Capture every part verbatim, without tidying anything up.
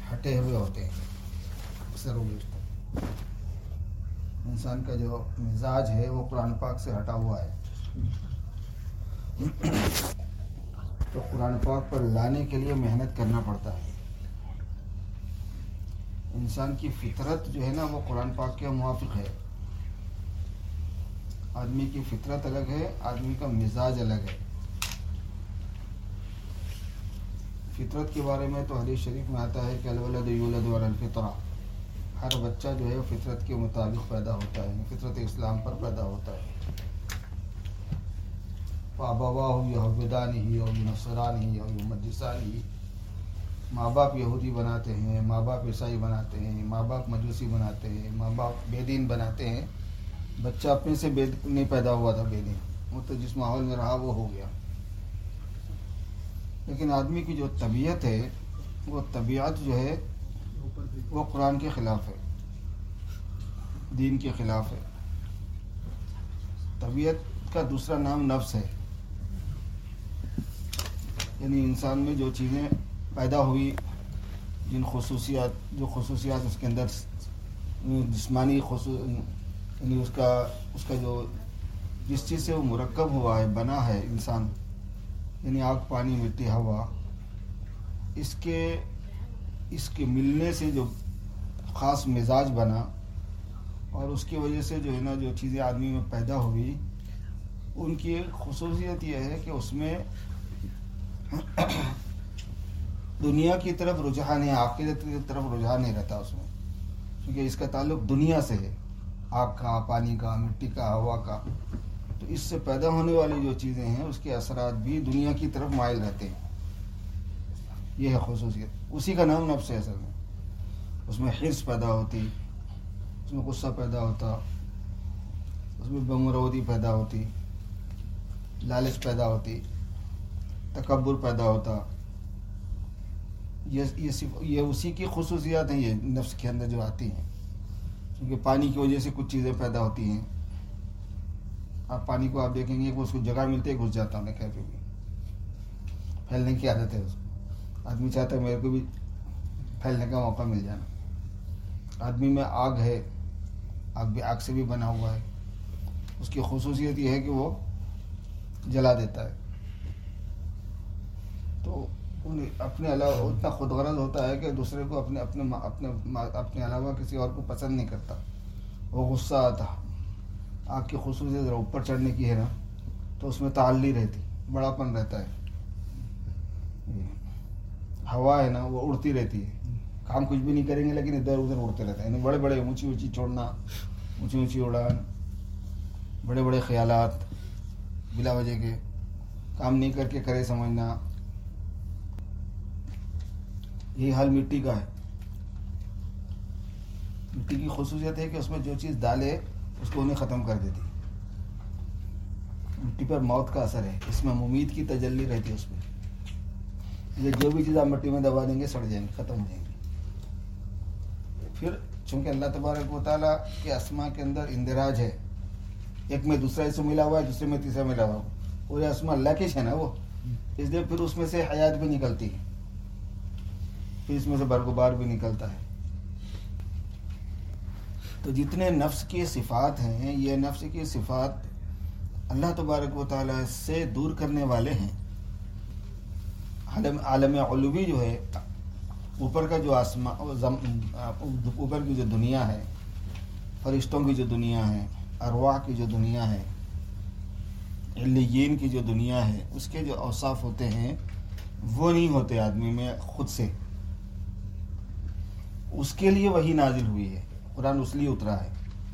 ہٹے ہوئے ہوتے ہیں اکثر و بیشتر. انسان کا جو مزاج ہے وہ قرآن پاک سے ہٹا ہوا ہے. تو قرآن پاک پر لانے کے لیے محنت کرنا پڑتا ہے. انسان کی فطرت جو ہے نا وہ قرآن پاک کے موافق ہے. آدمی کی فطرت الگ ہے، آدمی کا مزاج الگ ہے. فطرت کے بارے میں تو حدیث شریف میں آتا ہے کہ الولد یولد علی الفطرہ، ہر بچہ جو ہے فطرت کے مطابق پیدا ہوتا ہے، فطرت اسلام پر پیدا ہوتا ہے. فَأَبَوَاهُ يُهَوِّدَانِهِ أَوْ يُنَصِّرَانِهِ أَوْ يُمَجِّسَانِهِ. ماں باپ یہودی بناتے ہیں، ماں باپ عیسائی بناتے ہیں، ماں باپ مجوسی بناتے ہیں، ماں باپ بے دین بناتے ہیں. بچہ اپنے سے بے نہیں پیدا ہوا تھا بے دین، وہ تو جس ماحول میں رہا وہ ہو گیا. لیکن آدمی کی جو طبیعت ہے وہ طبیعت جو ہے وہ قرآن کے خلاف ہے، دین کے خلاف ہے. طبیعت کا دوسرا نام نفس ہے. یعنی انسان میں جو چیزیں پیدا ہوئی، جن خصوصیات جو خصوصیات اس کے اندر جسمانی خصوص یعنی اس کا اس کا جو جس چیز سے وہ مرکب ہوا ہے، بنا ہے انسان، یعنی آگ پانی مٹی ہوا، اس کے اس کے ملنے سے جو خاص مزاج بنا، اور اس کی وجہ سے جو ہے نا جو چیزیں آدمی میں پیدا ہوئی، ان کی ایک خصوصیت یہ ہے کہ اس میں دنیا کی طرف رجحان ہے، آخرت کی طرف رجحان نہیں رہتا اس میں، کیونکہ اس کا تعلق دنیا سے ہے، آگ کا، پانی کا، مٹی کا، ہوا کا. تو اس سے پیدا ہونے والی جو چیزیں ہیں اس کے اثرات بھی دنیا کی طرف مائل رہتے ہیں. یہ ہے خصوصیت. اسی کا نام نفس ہے اصل میں. اس میں حرص پیدا ہوتی، اس میں غصہ پیدا ہوتا، اس میں بمرودی پیدا ہوتی، لالچ پیدا ہوتی، تکبر پیدا ہوتا. یہ یہ صرف یہ اسی کی خصوصیات ہیں، یہ نفس کے اندر جو آتی ہیں. کیونکہ پانی کی وجہ سے کچھ چیزیں پیدا ہوتی ہیں. آپ پانی کو آپ دیکھیں گے کہ اس کو جگہ ملتے ہی گھس جاتا ہوں میں کہیں پہ بھی، پھیلنے کی عادت ہے اس کو. آدمی چاہتا ہے میرے کو بھی پھیلنے کا موقع مل جانا. آدمی میں آگ ہے، آگ بھی آگ سے بھی بنا ہوا ہے. اس کی خصوصیت یہ ہے کہ وہ جلا دیتا ہے. تو اپنے علاوہ اتنا خود غرض ہوتا ہے کہ دوسرے کو اپنے اپنے اپنے اپنے علاوہ کسی اور کو پسند نہیں کرتا. وہ غصہ آتا. آگ کی خصوصیت ذرا اوپر چڑھنے کی ہے نا، تو اس میں تعلی رہتی، بڑاپن رہتا ہے. ہوا ہے نا وہ اڑتی رہتی ہے، کام کچھ بھی نہیں کریں گے لیکن ادھر ادھر اڑتے رہتے ہیں. یعنی بڑے بڑے اونچی اونچی چھوڑنا، اونچی اونچی اڑان، بڑے بڑے خیالات بلا وجہ کے، کام نہیں کر کے کرے سمجھنا. یہی حال مٹی کا ہے. مٹی کی خصوصیت ہے کہ اس میں جو چیز ڈالے اس کو انہیں ختم کر دیتی. مٹی پر موت کا اثر ہے، اس میں ممید کی تجلی رہتی ہے. اس میں یہ جو بھی چیز آپ مٹی میں دبا دیں گے سڑ جائیں گے، ختم ہو جائیں گے. پھر چونکہ اللہ تبارک و تعالیٰ کے اسماء کے اندر اندراج ہے، ایک میں دوسرا سے ملا ہوا ہے، دوسرے میں تیسرا ملا ہوا ہے. پورے اسماء اللہ کے ہے نا وہ، اس لیے پھر اس میں سے حیات بھی نکلتی ہے، پھر اس میں سے برگبار بھی نکلتا ہے. تو جتنے نفس کی صفات ہیں، یہ نفس کی صفات اللہ تبارک و تعالیٰ سے دور کرنے والے ہیں. عالم عالم علوی جو ہے، اوپر کا جو آسمان، اوپر کی جو دنیا ہے، فرشتوں کی جو دنیا ہے، ارواح کی جو دنیا ہے، علیین کی جو دنیا ہے، اس کے جو اوصاف ہوتے ہیں وہ نہیں ہوتے آدمی میں خود سے. اس کے لیے وحی نازل ہوئی ہے، قرآن اس لیے اترا ہے،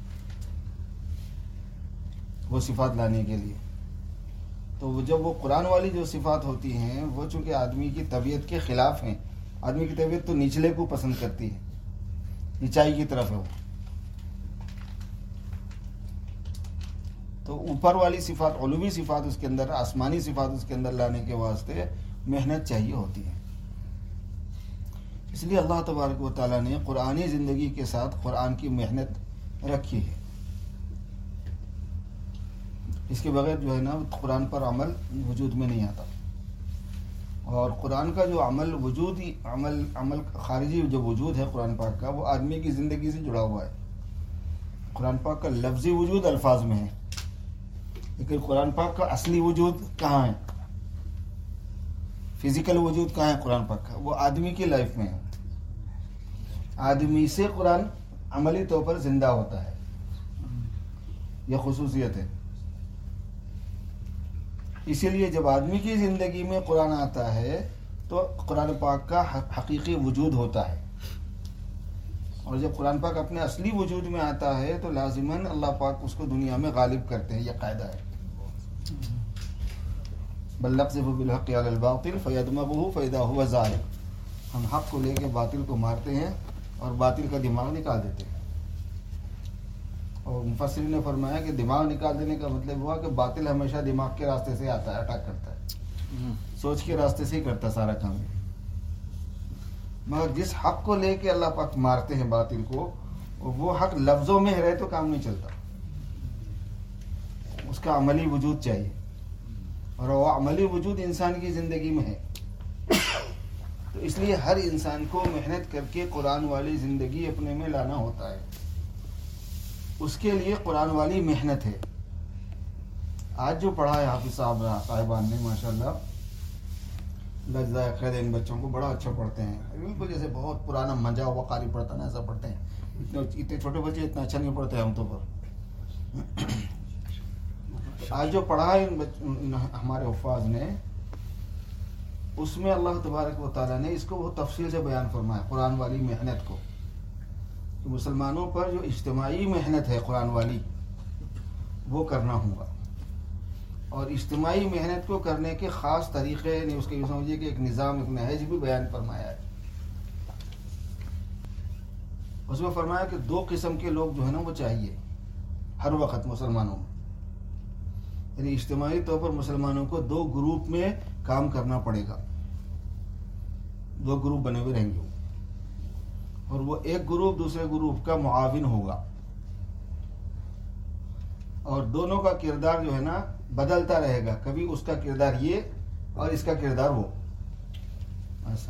وہ صفات لانے کے لیے. تو جب وہ قرآن والی جو صفات ہوتی ہیں وہ چونکہ آدمی کی طبیعت کے خلاف ہیں. آدمی کی طبیعت تو نچلے کو پسند کرتی ہے، نیچائی کی طرف ہے وہ. تو اوپر والی صفات، علوی صفات اس کے اندر، آسمانی صفات اس کے اندر لانے کے واسطے محنت چاہیے ہوتی ہے. اس لیے اللہ تبارک و تعالیٰ نے قرآنی زندگی کے ساتھ قرآن کی محنت رکھی ہے. اس کے بغیر جو ہے نا قرآن پر عمل وجود میں نہیں آتا. اور قرآن کا جو عمل وجودی عمل عمل خارجی جو وجود ہے قرآن پاک کا، وہ آدمی کی زندگی سے جڑا ہوا ہے. قرآن پاک کا لفظی وجود الفاظ میں ہے، لیکن قرآن پاک کا اصلی وجود کہاں ہے؟ فزیکل وجود کہاں ہے قرآن پاک کا؟ وہ آدمی کی لائف میں ہے. آدمی سے قرآن عملی طور پر زندہ ہوتا ہے، یہ خصوصیت ہے. اسی لیے جب آدمی کی زندگی میں قرآن آتا ہے تو قرآن پاک کا حقیقی وجود ہوتا ہے. اور جب قرآن پاک اپنے اصلی وجود میں آتا ہے تو لازماً اللہ پاک اس کو دنیا میں غالب کرتے ہیں، یہ قاعدہ ہے. بل نقذف بالحق علی الباطل فیدمغه فاذا هو زاهق. ہم حق کو لے کے باطل کو مارتے ہیں اور باطل کا دماغ نکال دیتے ہیں. اور مفسرین نے فرمایا کہ دماغ نکال دینے کا مطلب ہوا کہ باطل ہمیشہ دماغ کے راستے سے آتا ہے، اٹیک کرتا ہے، سوچ کے راستے سے ہی کرتا سارا کام. مگر جس حق کو لے کے اللہ پاک مارتے ہیں باطل کو، وہ حق لفظوں میں رہے تو کام نہیں چلتا، اس کا عملی وجود چاہیے. اور وہ عملی وجود انسان کی زندگی میں ہے. تو اس لیے ہر انسان کو محنت کر کے قرآن والی زندگی اپنے میں لانا ہوتا ہے. اس کے لیے قرآن والی محنت ہے. آج جو پڑھا ہے حافظ صاحب صاحبان نے ماشاءاللہ، اللہ جزائے خیر، ان بچوں کو بڑا اچھا پڑھتے ہیں. بالکل جیسے بہت پرانا منجا ہوا قاری پڑھتا نا، ایسا پڑھتے ہیں. اتنے اتنے چھوٹے بچے اتنا اچھا نہیں پڑھتے ہم تو پر. آج جو پڑھا ہے ان ہمارے حفاظ نے، اس میں اللہ تبارک و تعالیٰ نے اس کو وہ تفصیل سے بیان فرمایا، قرآن والی محنت کو. کہ مسلمانوں پر جو اجتماعی محنت ہے قرآن والی، وہ کرنا ہوگا. اور اجتماعی محنت کو کرنے کے خاص طریقے، نہیں اس کے یہ سمجھیے کہ ایک نظام، ایک نہج بھی بیان فرمایا ہے. اس میں فرمایا کہ دو قسم کے لوگ جو ہے نا وہ چاہیے ہر وقت مسلمانوں میں. یعنی اجتماعی طور پر مسلمانوں کو دو گروپ میں کام کرنا پڑے گا. دو گروپ بنے ہوئے رہیں گے، اور وہ ایک گروپ دوسرے گروپ کا معاون ہوگا. اور دونوں کا کردار جو ہے نا بدلتا رہے گا، کبھی اس کا کردار یہ اور اس کا کردار وہ. ایسا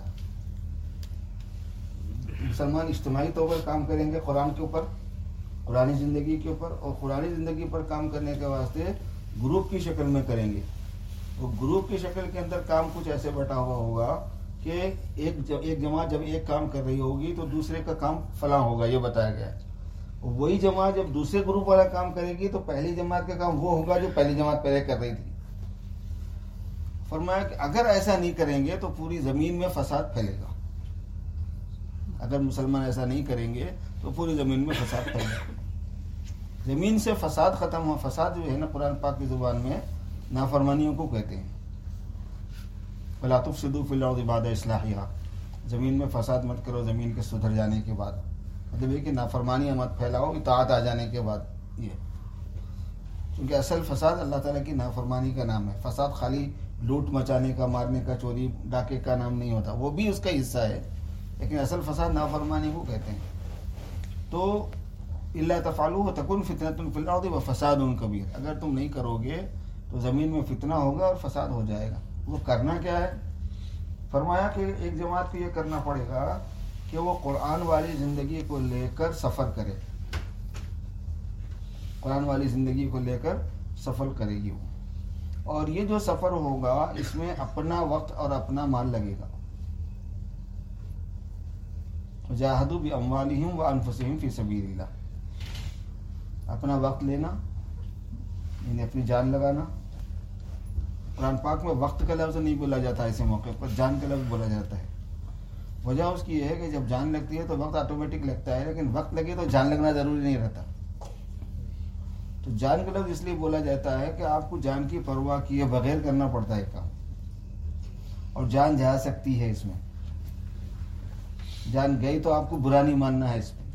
مسلمان اجتماعی طور پر کام کریں گے قرآن کے اوپر، قرآنی زندگی کے اوپر. اور قرآنی زندگی پر کام کرنے کے واسطے گروپ کی شکل میں کریں گے. وہ گروپ کی شکل کے اندر کام کچھ ایسے بٹا ہوا ہوگا کہ ایک ایک جماعت جب ایک کام کر رہی ہوگی تو دوسرے کا کام فلاں ہوگا، یہ بتایا گیا ہے. وہی جماعت جب دوسرے گروپ والا کام کرے گی تو پہلی جماعت کا کام وہ ہوگا جو پہلی جماعت پہلے کر رہی تھی. فرمایا کہ اگر ایسا نہیں کریں گے تو پوری زمین میں فساد پھیلے گا. اگر مسلمان ایسا نہیں کریں گے تو پوری زمین میں فساد پھیلے گا. زمین سے فساد ختم ہوا. فساد جو ہے نا قرآن پاک کی زبان میں نافرمانیوں کو کہتے ہیں. وَلَا تُفْسِدُوا فِي الْأَرْضِ بَعْدَ إِصْلَاحِهَا. زمین میں فساد مت کرو زمین کے سدھر جانے کے بعد. مطلب یہ کہ نافرمانیاں مت پھیلاؤ اطاعت آ جانے کے بعد. یہ کیونکہ اصل فساد اللہ تعالیٰ کی نافرمانی کا نام ہے. فساد خالی لوٹ مچانے کا، مارنے کا، چوری ڈاکے کا نام نہیں ہوتا، وہ بھی اس کا حصہ ہے، لیکن اصل فساد نافرمانی کو کہتے ہیں. تو الا تفعلوا تکن فتنة فی الارض وفساد کبیر. اگر تم نہیں کرو گے تو زمین میں فتنہ ہوگا اور فساد ہو جائے گا. وہ کرنا کیا ہے؟ فرمایا کہ ایک جماعت کو یہ کرنا پڑے گا کہ وہ قرآن والی زندگی کو لے کر سفر کرے. قرآن والی زندگی کو لے کر سفر کرے گی وہ. اور یہ جو سفر ہوگا اس میں اپنا وقت اور اپنا مال لگے گا. جاہدوا باموالہم وانفسہم فی سبیل اللہ. اپنا وقت لینا یعنی اپنی جان لگانا. قرآن پاک میں وقت کا لفظ نہیں بولا جاتا، ایسے موقع پر جان کا لفظ بولا جاتا ہے. وجہ اس کی یہ ہے کہ جب جان لگتی ہے تو وقت آٹومیٹک لگتا ہے، لیکن وقت لگے تو جان لگنا ضروری نہیں رہتا. تو جان کا لفظ اس لیے بولا جاتا ہے کہ آپ کو جان کی پرواہ کیے بغیر کرنا پڑتا ہے کام. اور جان جا سکتی ہے اس میں. جان گئی تو آپ کو برا نہیں ماننا ہے. اس میں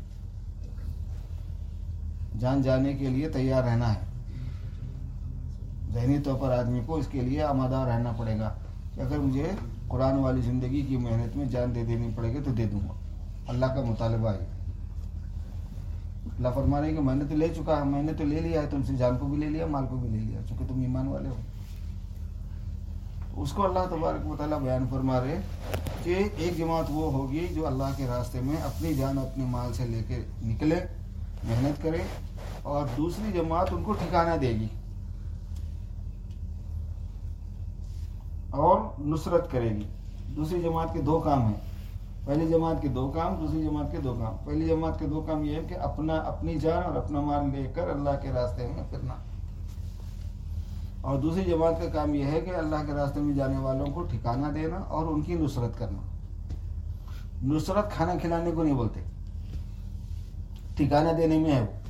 جان جانے کے لیے تیار رہنا ہے. ذہنی طور پر آدمی کو اس کے لیے آمادہ رہنا پڑے گا کہ اگر مجھے قرآن والی زندگی کی محنت میں جان دے دینی پڑے گی تو دے دوں گا. اللہ کا مطالبہ ہے. اللہ فرمانے کہ میں نے تو لے چکا ہے، میں نے تو لے لیا ہے تم سے، جان کو بھی لے لیا، مال کو بھی لے لیا، چونکہ تم ایمان والے ہو. اس کو اللہ تبارک و تعالیٰ بیان فرما رہے کہ ایک جماعت وہ ہوگی جو اللہ کے راستے میں اپنی جان اپنے مال سے لے کے نکلے، محنت کرے، اور دوسری جماعت ان کو ٹھکانہ دے گی اور نصرت کرے گی۔ دوسری جماعت کے دو کام ہیں، پہلی جماعت کے دو کام، دوسری جماعت کے دو کام۔ پہلی جماعت کے دو کام یہ ہے کہ اپنا اپنی جان اور اپنا مال لے کر اللہ کے راستے میں پھرنا، اور دوسری جماعت کا کام یہ ہے کہ اللہ کے راستے میں جانے والوں کو ٹھکانہ دینا اور ان کی نصرت کرنا۔ نصرت کھانا کھلانے کو نہیں بولتے، ٹھکانہ دینے میں ہے، وہ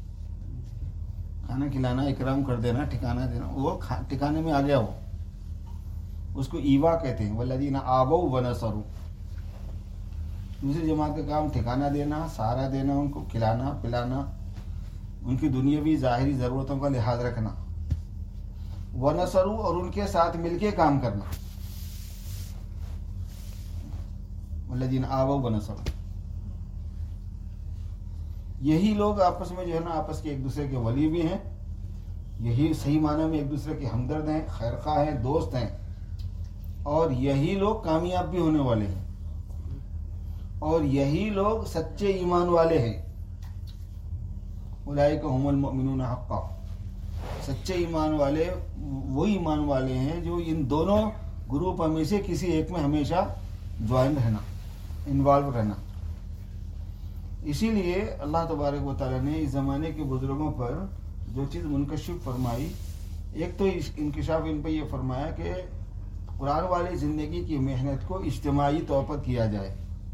کھانا کھلانا، اکرام کر دینا، ٹھکانہ دینا، وہ ٹھکانے میں آ گیا، وہ اس کو ایوا کہتے ہیں، والذین آووا ونصروا۔ دوسری جماعت کا کام ٹھکانہ دینا، سہارا دینا، ان کو کھلانا پلانا، ان کی دنیاوی ظاہری ضرورتوں کا لحاظ رکھنا، ونصروا، اور ان کے ساتھ مل کے کام کرنا، والذین آووا ونصروا۔ یہی لوگ آپس میں جو ہے نا آپس کے ایک دوسرے کے ولی بھی ہیں، یہی صحیح معنی میں ایک دوسرے کے ہمدرد ہیں، خیرخواہ ہیں، دوست ہیں، اور یہی لوگ کامیاب بھی ہونے والے ہیں، اور یہی لوگ سچے ایمان والے ہیں۔ اولئک هم المؤمنون حقا، سچے ایمان والے وہی ایمان والے ہیں جو ان دونوں گروپ میں سے کسی ایک میں ہمیشہ جوائن رہنا، انوالو رہنا۔ اسی لیے اللہ تبارک و تعالیٰ نے اس زمانے کے بزرگوں پر جو چیز منکشف فرمائی، ایک تو انکشاف ان پہ یہ فرمایا کہ قرآن والی زندگی کی محنت کو اجتماعی طور پر کیا جائے۔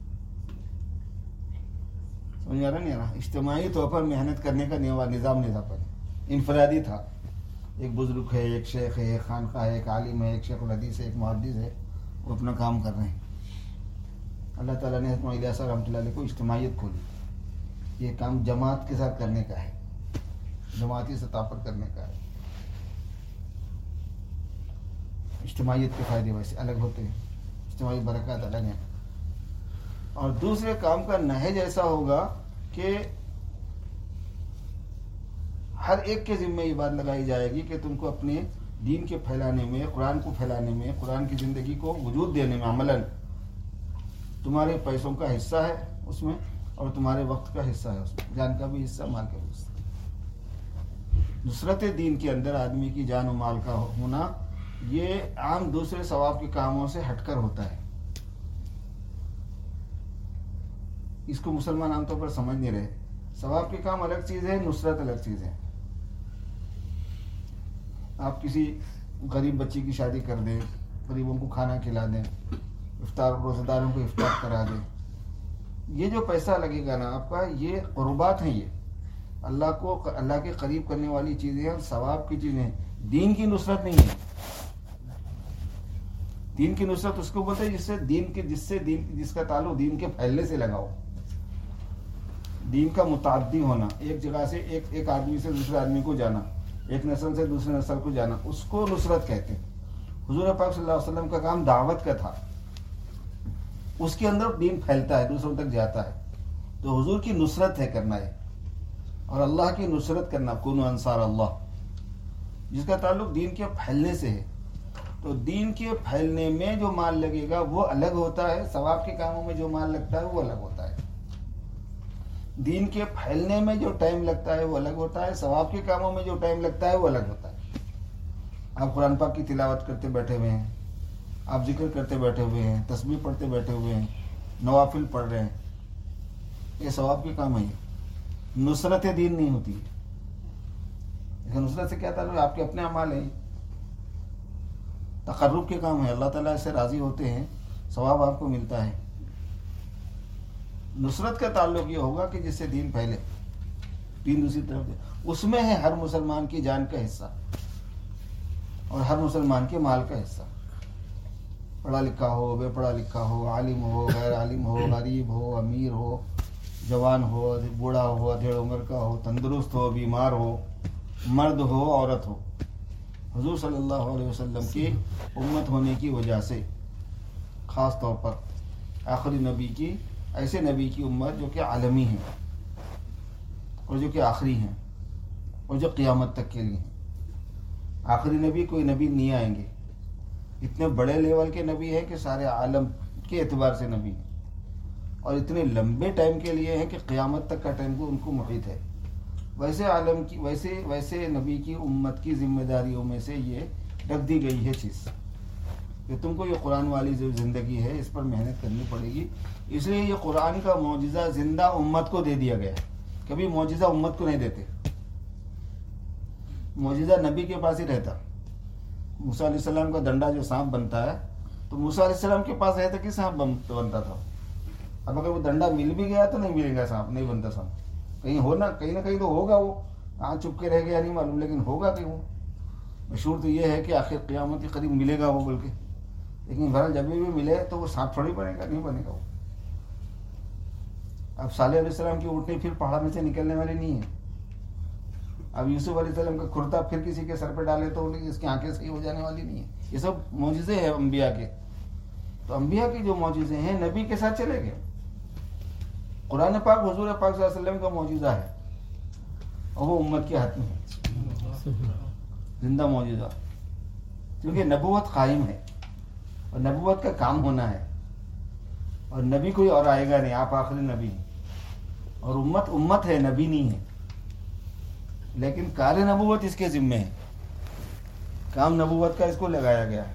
سمجھ آ رہا نہیں آ رہا؟ اجتماعی طور پر محنت کرنے کا نظام نہیں تھا پہلے، انفرادی تھا۔ ایک بزرگ ہے، ایک شیخ ہے، ایک خانقاہ ہے، ایک عالم ہے، ایک شیخ الحدیث ہے، ایک محدث ہے، وہ اپنا کام کر رہے ہیں۔ اللہ تعالیٰ نے حضرت الیاس رحمۃ اللہ علیہ کو اجتماعیت کھولی، یہ کام جماعت کے ساتھ کرنے کا ہے، جماعتی سطح پر کرنے کا ہے۔ اجتماعیت کے فائدے ویسے الگ ہوتے ہیں، اجتماعی برکات الگ ہیں۔ اور دوسرے کام کا نہج ایسا ہوگا کہ ہر ایک کے ذمہ یہ بات لگائی جائے گی کہ تم کو اپنے دین کے پھیلانے میں، قرآن کو پھیلانے میں، قرآن کی زندگی کو وجود دینے میں عملاً تمہارے پیسوں کا حصہ ہے اس میں، اور تمہارے وقت کا حصہ ہے اس میں، جان کا بھی حصہ، مال کا بھی حصہ۔ نصرت دین کے اندر آدمی کی جان و مال کا ہونا یہ عام دوسرے ثواب کے کاموں سے ہٹ کر ہوتا ہے۔ اس کو مسلمان عام طور پر سمجھ نہیں رہے۔ ثواب کے کام الگ چیز ہے، نصرت الگ چیز ہے۔ آپ کسی غریب بچی کی شادی کر دیں، غریبوں کو کھانا کھلا دیں، افطار روزہ داروں کو افطار کرا دیں، یہ جو پیسہ لگے گا نا آپ کا، یہ قربات ہیں، یہ اللہ کو اللہ کے قریب کرنے والی چیزیں ہیں، ثواب کی چیزیں ہیں، دین کی نصرت نہیں ہے۔ دین کی نصرت اس کو بولتے ہیں جس سے دین کے جس سے دین جس کا تعلق دین کے پھیلنے سے لگا ہو، دین کا متعدی ہونا، ایک جگہ سے ایک ایک آدمی سے دوسرے آدمی کو جانا، ایک نسل سے دوسرے نسل کو جانا، اس کو نصرت کہتے ہیں۔ حضور پاک صلی اللہ علیہ وسلم کا کام دعوت کا تھا، اس کے اندر دین پھیلتا ہے، دوسروں تک جاتا ہے، تو حضور کی نصرت ہے کرنا ہے، اور اللہ کی نصرت کرنا، کونوا انصار اللہ، جس کا تعلق دین کے پھیلنے سے ہے۔ تو دین کے پھیلنے میں جو مال لگے گا وہ الگ ہوتا ہے، ثواب کے کاموں میں جو مال لگتا ہے وہ الگ ہوتا ہے۔ دین کے پھیلنے میں جو ٹائم لگتا ہے وہ الگ ہوتا ہے، ثواب کے کاموں میں جو ٹائم لگتا ہے وہ الگ ہوتا ہے۔ آپ قرآن پاک کی تلاوت کرتے بیٹھے ہوئے ہیں، آپ ذکر کرتے بیٹھے ہوئے ہیں، تسبیح پڑھتے بیٹھے ہوئے ہیں، نوافل پڑھ رہے ہیں، یہ ثواب کے کام ہے۔ نصرت دین نہیں ہوتی ہے، لیکن نصرت سے کیا تعلق ہے؟ آپ کے اپنے اعمال ہیں، تقرب کے کام ہے، اللہ تعالیٰ سے راضی ہوتے ہیں، ثواب آپ کو ملتا ہے۔ نصرت کا تعلق یہ ہوگا کہ جس سے دین پھیلے، دین دوسری طرف جائے، اس میں ہے ہر مسلمان کی جان کا حصہ اور ہر مسلمان کے مال کا حصہ، پڑھا لکھا ہو، بے پڑھا لکھا ہو، عالم ہو، غیر عالم ہو، غریب ہو، امیر ہو، جوان ہو، بوڑھا ہو، ادھیڑ عمر کا ہو، تندرست ہو، بیمار ہو، مرد ہو، عورت ہو۔ حضور صلی اللہ علیہ وسلم کی امت ہونے کی وجہ سے خاص طور پر آخری نبی کی، ایسے نبی کی امت جو کہ عالمی ہیں اور جو کہ آخری ہیں اور جو قیامت تک کے لیے ہیں۔ آخری نبی کوئی نبی نہیں آئیں گے، اتنے بڑے لیول کے نبی ہیں کہ سارے عالم کے اعتبار سے نبی ہیں، اور اتنے لمبے ٹائم کے لیے ہیں کہ قیامت تک کا ٹائم کو ان کو محیط ہے. ویسے عالم کی ویسے ویسے نبی کی امت کی ذمہ داریوں میں سے یہ رکھ دی گئی ہے چیز کہ تم کو یہ قرآن والی جو زندگی ہے اس پر محنت کرنی پڑے گی. اس لیے یہ قرآن کا معجزہ زندہ امت کو دے دیا گیا ہے. کبھی معجزہ امت کو نہیں دیتے، معجزہ نبی کے پاس ہی رہتا. موسیٰ علیہ السلام کا ڈنڈا جو سانپ بنتا ہے تو موسیٰ علیہ السلام کے پاس رہتا کہ سانپ بنتا تھا. اب اگر وہ ڈنڈا مل بھی گیا تو نہیں ملے گا سانپ، نہیں بنتا سانپ. کہیں ہونا کہیں نہ کہیں تو ہوگا، وہ کہاں چھپ کے رہ گیا نہیں معلوم، لیکن ہوگا کہیں. وہ مشہور تو یہ ہے کہ آخر قیامت کے قریب ملے گا وہ بول کے، لیکن بہرحال جب بھی ملے تو وہ سانپ تھوڑی بنے گا، نہیں بنے گا وہ. اب صالح علیہ السلام کی اونٹنی پھر پہاڑ میں سے نکلنے والی نہیں ہے. اب یوسف علیہ السلام کا کرتا پھر کسی کے سر پہ ڈالے تو اس کی آنکھیں صحیح ہو جانے والی نہیں ہے. یہ سب معجزے ہیں انبیاء کے. تو انبیاء کے جو معجزے ہیں نبی کے ساتھ چلے گئے. قرآن پاک حضور پاک صلی اللہ علیہ وسلم کا معجزہ ہے اور وہ امت کے ہاتھ میں ہے، زندہ معجزہ. کیونکہ نبوت قائم ہے اور نبوت کا کام ہونا ہے، اور نبی کوئی اور آئے گا نہیں، آپ آخری نبی ہیں. اور امت امت ہے، نبی نہیں ہے. لیکن کار نبوت اس کے ذمے ہے، کام نبوت کا اس کو لگایا گیا ہے.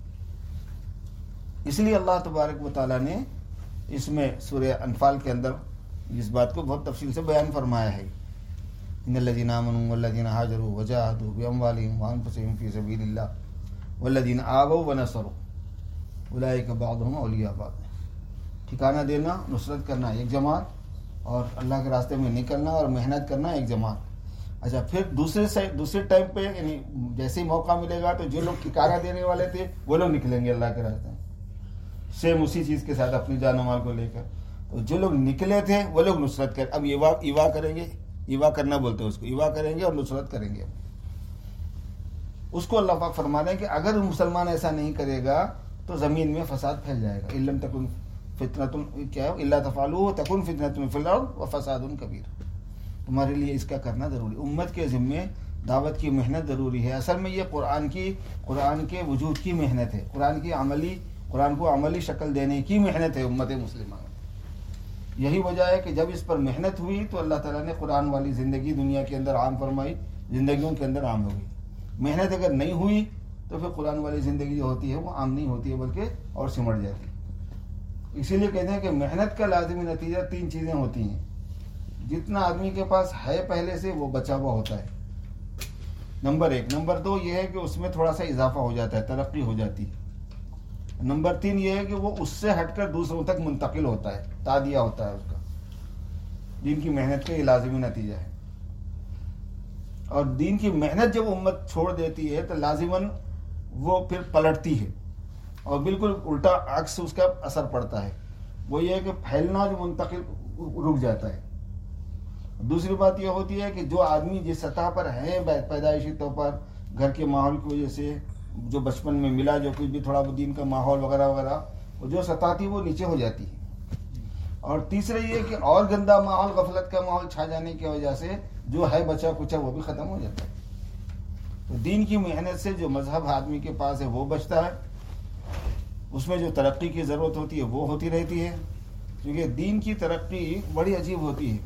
اس لیے اللہ تبارک و تعالیٰ نے اس میں سورہ انفال کے اندر اس بات کو بہت تفصیل سے بیان فرمایا ہے. ان الذین آمنوا والذین ہاجروا وجاہدوا باموالہم وانفسہم فی سبیل اللہ والذین آووا ونصروا اولئک بعضهم اولیاء بعض. ٹھکانہ دینا، نصرت کرنا ایک جماعت، اور اللہ کے راستے میں نکلنا اور محنت کرنا ایک جماعت. اچھا، پھر دوسرے سائڈ دوسرے ٹائم پہ یعنی جیسے ہی موقع ملے گا تو جو لوگ ٹھکانہ دینے والے تھے وہ لوگ نکلیں گے اللہ کے راستے میں، سیم اسی چیز کے ساتھ اپنی جان و مال کو لے کر. تو جو لوگ نکلے تھے وہ لوگ نصرت کر اب ایوا ایوا کریں گے، ایوا کرنا بولتے ہیں اس کو، ایوا کریں گے اور نصرت کریں گے. اس کو اللہ پاک فرما رہے ہیں کہ اگر مسلمان ایسا نہیں کرے گا تو زمین میں فساد پھیل جائے گا. علم تکن فتنۃ کیا ہے، الا تفعلوا تکن فتنۃ فی الارض وفساد کبیر. تمہارے لیے اس کا کرنا ضروری. امت کے ذمے دعوت کی محنت ضروری ہے. اصل میں یہ قرآن کی قرآن کے وجود کی محنت ہے، قرآن کی عملی قرآن کو عملی شکل دینے کی محنت ہے امت مسلمہ. یہی وجہ ہے کہ جب اس پر محنت ہوئی تو اللہ تعالیٰ نے قرآن والی زندگی دنیا کے اندر عام فرمائی، زندگیوں کے اندر عام ہوگی. محنت اگر نہیں ہوئی تو پھر قرآن والی زندگی جو ہوتی ہے وہ عام نہیں ہوتی ہے بلکہ اور سمٹ جاتی ہے. اسی لیے کہتے ہیں کہ محنت کا لازمی نتیجہ تین چیزیں ہوتی ہیں. جتنا آدمی کے پاس ہے پہلے سے وہ بچا ہوا ہوتا ہے، نمبر ایک. نمبر دو یہ ہے کہ اس میں تھوڑا سا اضافہ ہو جاتا ہے، ترقی ہو جاتی ہے. نمبر تین یہ ہے کہ وہ اس سے ہٹ کر دوسروں تک منتقل ہوتا ہے، تعدیہ ہوتا ہے اس کا. دین کی محنت کا یہ لازمی نتیجہ ہے. اور دین کی محنت جب امت چھوڑ دیتی ہے تو لازماً وہ پھر پلٹتی ہے اور بالکل الٹا عکس اس کا اثر پڑتا ہے. وہ یہ ہے کہ پھیلنا جو منتقل رک جاتا ہے. دوسری بات یہ ہوتی ہے کہ جو آدمی جس سطح پر ہے پیدائشی طور پر گھر کے ماحول کی وجہ سے جو بچپن میں ملا، جو کچھ بھی تھوڑا دین کا ماحول وغیرہ وغیرہ، وہ جو سطح تھی وہ نیچے ہو جاتی ہے. اور تیسرا یہ کہ اور گندا ماحول، غفلت کا ماحول چھا جانے کی وجہ سے جو ہے بچا کچا وہ بھی ختم ہو جاتا ہے. تو دین کی محنت سے جو مذہب آدمی کے پاس ہے وہ بچتا ہے، اس میں جو ترقی کی ضرورت ہوتی ہے وہ ہوتی رہتی ہے. کیونکہ دین کی ترقی بڑی عجیب ہوتی ہے.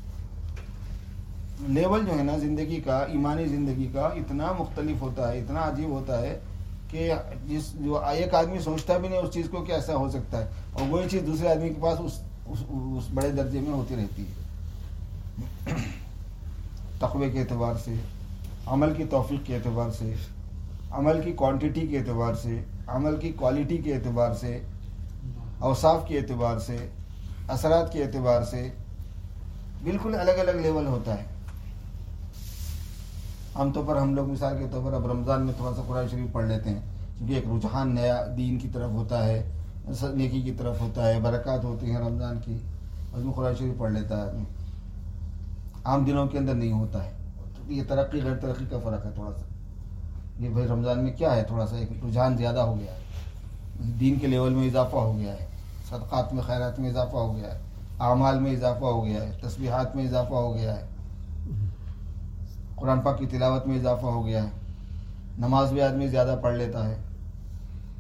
لیول جو ہے نا زندگی کا، ایمانی زندگی کا اتنا مختلف ہوتا ہے، اتنا عجیب ہوتا ہے کہ جس جو ایک آدمی سوچتا بھی نہیں اس چیز کو کہ ایسا ہو سکتا ہے، اور وہی چیز دوسرے آدمی کے پاس اس اس, اس بڑے درجے میں ہوتی رہتی ہے. تقوی کے اعتبار سے، عمل کی توفیق کے اعتبار سے، عمل کی کوانٹٹی کے اعتبار سے، عمل کی کوالٹی کے اعتبار سے، اوصاف کے اعتبار سے، اثرات کے اعتبار سے بالکل الگ الگ لیول ہوتا ہے. عام طور پر ہم لوگ مثال کے طور پر اب رمضان میں تھوڑا سا قرآن شریف پڑھ لیتے ہیں کیونکہ ایک رجحان نیا دین کی طرف ہوتا ہے، نیکی کی طرف ہوتا ہے، برکات ہوتی ہیں رمضان کی، اس میں قرآن شریف پڑھ لیتا ہے آدمی. عام دنوں کے اندر نہیں ہوتا ہے. یہ ترقی غیر ترقی کا فرق ہے تھوڑا سا. یہ بھائی رمضان میں کیا ہے، تھوڑا سا ایک رجحان زیادہ ہو گیا ہے، دین کے لیول میں اضافہ ہو گیا ہے، صدقات میں خیرات میں اضافہ ہو گیا ہے، اعمال میں اضافہ ہو گیا ہے، تسبیحات میں اضافہ ہو گیا ہے، قرآن پاک کی تلاوت میں اضافہ ہو گیا ہے، نماز بھی آدمی زیادہ پڑھ لیتا ہے.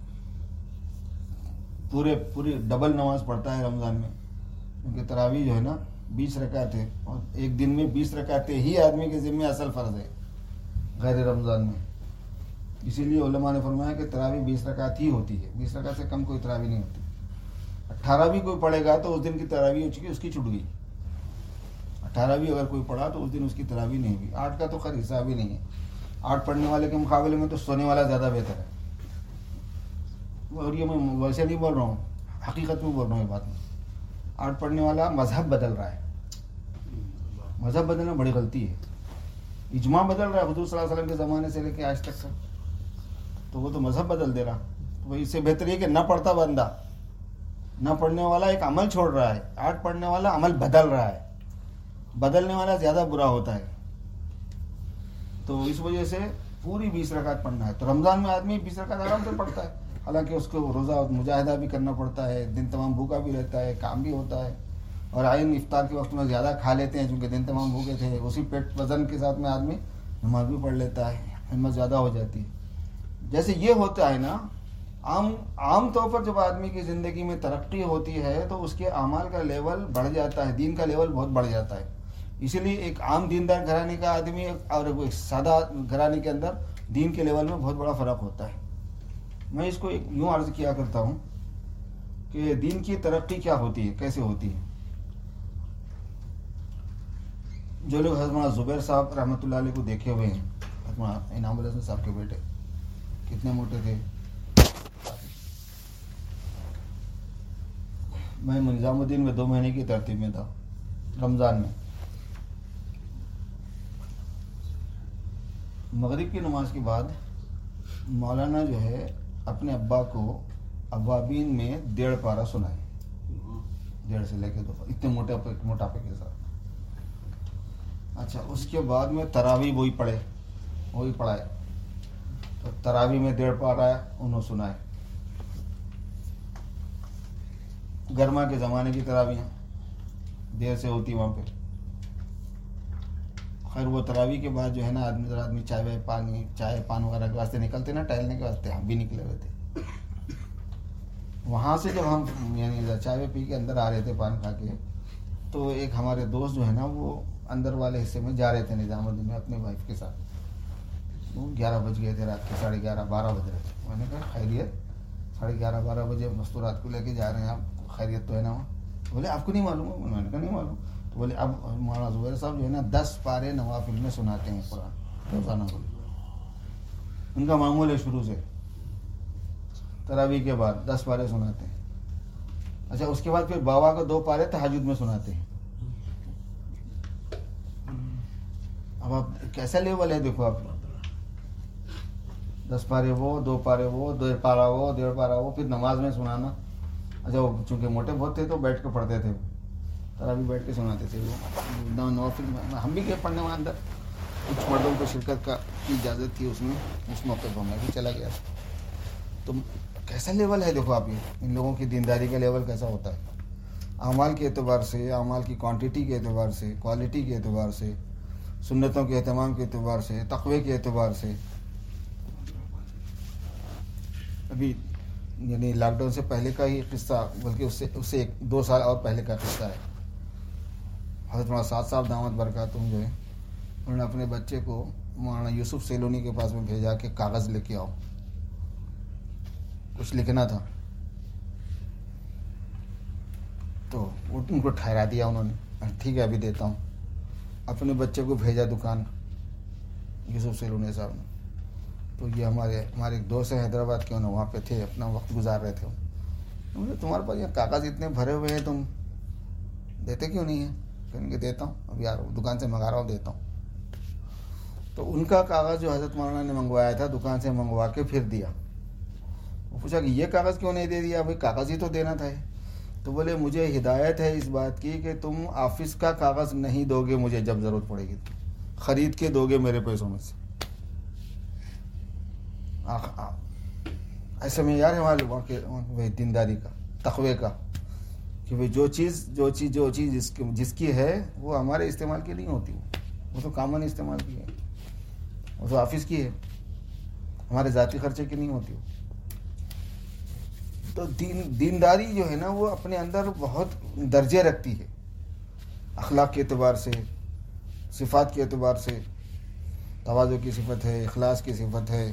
پورے پوری ڈبل نماز پڑھتا ہے رمضان میں، کیونکہ تراویح جو ہے نا بیس رکعت ہے، اور ایک دن میں بیس رکعتیں ہی آدمی کے ذمہ اصل فرض ہے غیر رمضان میں. اسی لیے علماء نے فرمایا کہ تراویح بیس رکعت ہی ہوتی ہے، بیس رکعت سے کم کوئی تراویح نہیں ہوتی. اٹھارہ بھی کوئی پڑھے گا تو اس دن کی تراویح ہو چکی، اس کی چھوٹ گئی. اٹھارہ بھی اگر کوئی پڑھا تو اس دن اس کی تراویح نہیں ہوئی. آٹھ کا تو خیر حساب ہی نہیں ہے. آٹھ پڑھنے والے کے مقابلے میں تو سونے والا زیادہ بہتر ہے. اور یہ میں ویسے نہیں بول رہا ہوں، حقیقت میں بول رہا ہوں یہ بات میں. آٹھ پڑھنے والا مذہب بدل رہا ہے. مذہب بدلنا بڑی غلطی ہے. اجماع بدل رہا ہے حضور صلی اللہ علیہ وسلم کے زمانے سے لے کے آج تک کا، تو وہ تو مذہب بدل دے رہا. تو اس سے بہتر یہ کہ نہ پڑھتا بندہ، نہ پڑھنے والا ایک عمل چھوڑ رہا ہے، آٹھ پڑھنے والا عمل بدل رہا ہے. بدلنے والا زیادہ برا ہوتا ہے. تو اس وجہ سے پوری بیس رکعت پڑھنا ہے. تو رمضان میں آدمی بیس رکعت آرام سے پڑھتا ہے، حالانکہ اس کو روزہ مجاہدہ بھی کرنا پڑتا ہے، دن تمام بھوکا بھی رہتا ہے، کام بھی ہوتا ہے، اور آئین افطار کے وقت میں زیادہ کھا لیتے ہیں چونکہ دن تمام بھوکے تھے. اسی پیٹ وزن کے ساتھ میں آدمی نماز بھی پڑھ لیتا ہے، ہمت زیادہ ہو جاتی ہے. جیسے یہ ہوتا ہے نا، عام عام طور پر جب آدمی کی زندگی میں ترقی ہوتی ہے تو اس کے اعمال کا لیول بڑھ جاتا ہے، دین کا لیول بہت بڑھ جاتا ہے. اسی لیے ایک عام دیندار گھرانے کا آدمی اور ایک سادہ گھرانے کے اندر دین کے لیول میں بہت بڑا فرق ہوتا ہے. میں اس کو یوں عرض کیا کرتا ہوں کہ دین کی ترقی کیا ہوتی ہے، کیسے ہوتی ہے. جو لوگ حضرت زبیر صاحب رحمۃ اللہ علیہ کو دیکھے ہوئے ہیں، حضرت انعام الحسن صاحب کے بیٹے کتنے موٹے تھے. میں نظام الدین میں دو مہینے کی ترتیب میں تھا رمضان میں. مغرب کی نماز کے بعد مولانا جو ہے اپنے ابا کو اوابین میں ڈیڑھ پارہ سنائے، ڈیڑھ سے لے کے دو، اتنے موٹے موٹاپے کے ساتھ. اچھا، اس کے بعد میں تراویح وہی پڑھے وہی پڑھائے. تو تراویح میں ڈیڑھ پارہ انہوں سنائے. گرما کے زمانے کی تراویح دیر سے ہوتی وہاں پہ. خیر وہ تراویح کے بعد جو ہے نا آدمی ذرا آدمی چائے وائے پانی چائے پان وغیرہ کے واسطے نکلتے نا، ٹہلنے کے واسطے. ہم بھی نکلے ہوئے تھے. وہاں سے جب ہم یعنی چائے وائے پی کے اندر آ رہے تھے پان کھا کے، تو ایک ہمارے دوست جو ہے نا وہ اندر والے حصے میں جا رہے تھے نظام الدین میں اپنے وائف کے ساتھ. وہ گیارہ بج گئے تھے رات کے، ساڑھے گیارہ بارہ بج رہے تھے. میں نے کہا خیریت، ساڑھے گیارہ بارہ بجے مستورات کو لے کے جا رہے ہیں آپ، خیریت تو ہے نا وہاں؟ بولے آپ کو نہیں معلوم ہے؟ میں نے کہا نہیں معلوم. تو بولے اب مولانا زبیر صاحب جو ہے نا دس پارے نوافل میں سناتے ہیں قرآن روزانہ. بولے ان کا معمول ہے شروع سے، تراویح کے بعد دس پارے سناتے ہیں. اچھا، اس کے بعد پھر بابا کو دو پارے تہجد میں سناتے ہیں. اب آپ کیسا لیول ہے دیکھو آپ، دس پارے وہ، دو پارے وہ، ڈیڑھ پارہ وہ، ڈیڑھ پارہ وہ، پھر نماز میں سنانا. اچھا، وہ چونکہ موٹے بہت تھے تو بیٹھ کے پڑھتے تھے، تراویح بیٹھ کے سناتے تھے وہ نوافل میں. ہم بھی گئے پڑھنے وہاں اندر، کچھ مردوں کو شرکت کا کی اجازت تھی اس میں، اس موقع پر میں بھی چلا گیا. تو کیسا لیول ہے دیکھو آپ، یہ ان لوگوں کی دینداری کا لیول کیسا ہوتا ہے. اعمال کے اعتبار سے، اعمال کی کوانٹٹی کے اعتبار سے، کوالٹی کے اعتبار سے، سنتوں کے اہتمام کے اعتبار سے، تقوی کے اعتبار سے. ابھی یعنی لاک ڈاؤن سے پہلے کا ہی قصہ، بلکہ اس سے اس سے ایک دو سال اور پہلے کا قصہ ہے. حضرت مولانا سعد صاحب دامت برکاتہم جو ہے، انہوں نے اپنے بچے کو مولانا یوسف سیلونی کے پاس میں بھیجا کہ کاغذ لے کے آؤ، کچھ لکھنا تھا. تو ان کو ٹھہرا دیا انہوں نے، ٹھیک ہے ابھی دیتا ہوں. اپنے بچے کو بھیجا دکان یوسف سیلونی صاحب نے. تو یہ ہمارے ہمارے ایک دوست ہیں حیدرآباد کے، انہوں وہاں پہ تھے، اپنا وقت گزار رہے تھے. انہوں نے تمہارے پاس یہ کاغذ اتنے بھرے ہوئے ہیں، تم دیتے کیوں نہیں ہیں؟ کہیں کہ دیتا ہوں، اب یار دکان سے منگا رہا ہوں، دیتا ہوں. تو ان کا کاغذ جو حضرت مولانا نے منگوایا تھا دکان سے منگوا کے پھر دیا. وہ پوچھا کہ یہ کاغذ کیوں نہیں دے دیا؟ بھائی کاغذ ہی تو دینا تھا. تو بولے مجھے ہدایت ہے اس بات کی کہ تم آفس کا کاغذ نہیں دو گے مجھے، جب ضرورت پڑے گی خرید کے دو گے میرے پیسوں میں سے. ایسے میں یار ہمارے وہاں دینداری کا، تقوی کا، کہ بھائی جو چیز جو چیز جو چیز جس کی جس کی ہے وہ ہمارے استعمال کی نہیں ہوتی، وہ تو کامن استعمال کی ہے، وہ تو آفس کی ہے، ہمارے ذاتی خرچے کی نہیں ہوتی. تو دین دینداری جو ہے نا وہ اپنے اندر بہت درجے رکھتی ہے، اخلاق کے اعتبار سے، صفات کے اعتبار سے، تواضع کی صفت ہے، اخلاص کی صفت ہے،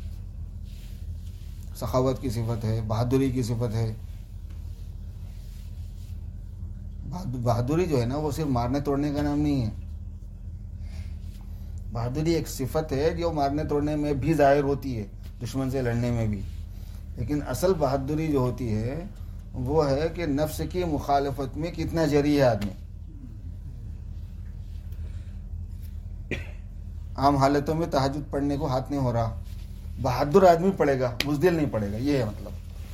سخاوت کی صفت ہے، بہادری کی صفت ہے۔ بہادری جو ہے نا وہ صرف مارنے توڑنے کا نام نہیں ہے، بہادری ایک صفت ہے جو مارنے توڑنے میں بھی ظاہر ہوتی ہے، دشمن سے لڑنے میں بھی، لیکن اصل بہادری جو ہوتی ہے وہ ہے کہ نفس کی مخالفت میں کتنا جری ہے آدمی۔ عام حالتوں میں تہجد پڑھنے کو ہاتھ نہیں ہو رہا، بہادر آدمی پڑھے گا، بزدل نہیں پڑھے گا، یہ ہے مطلب۔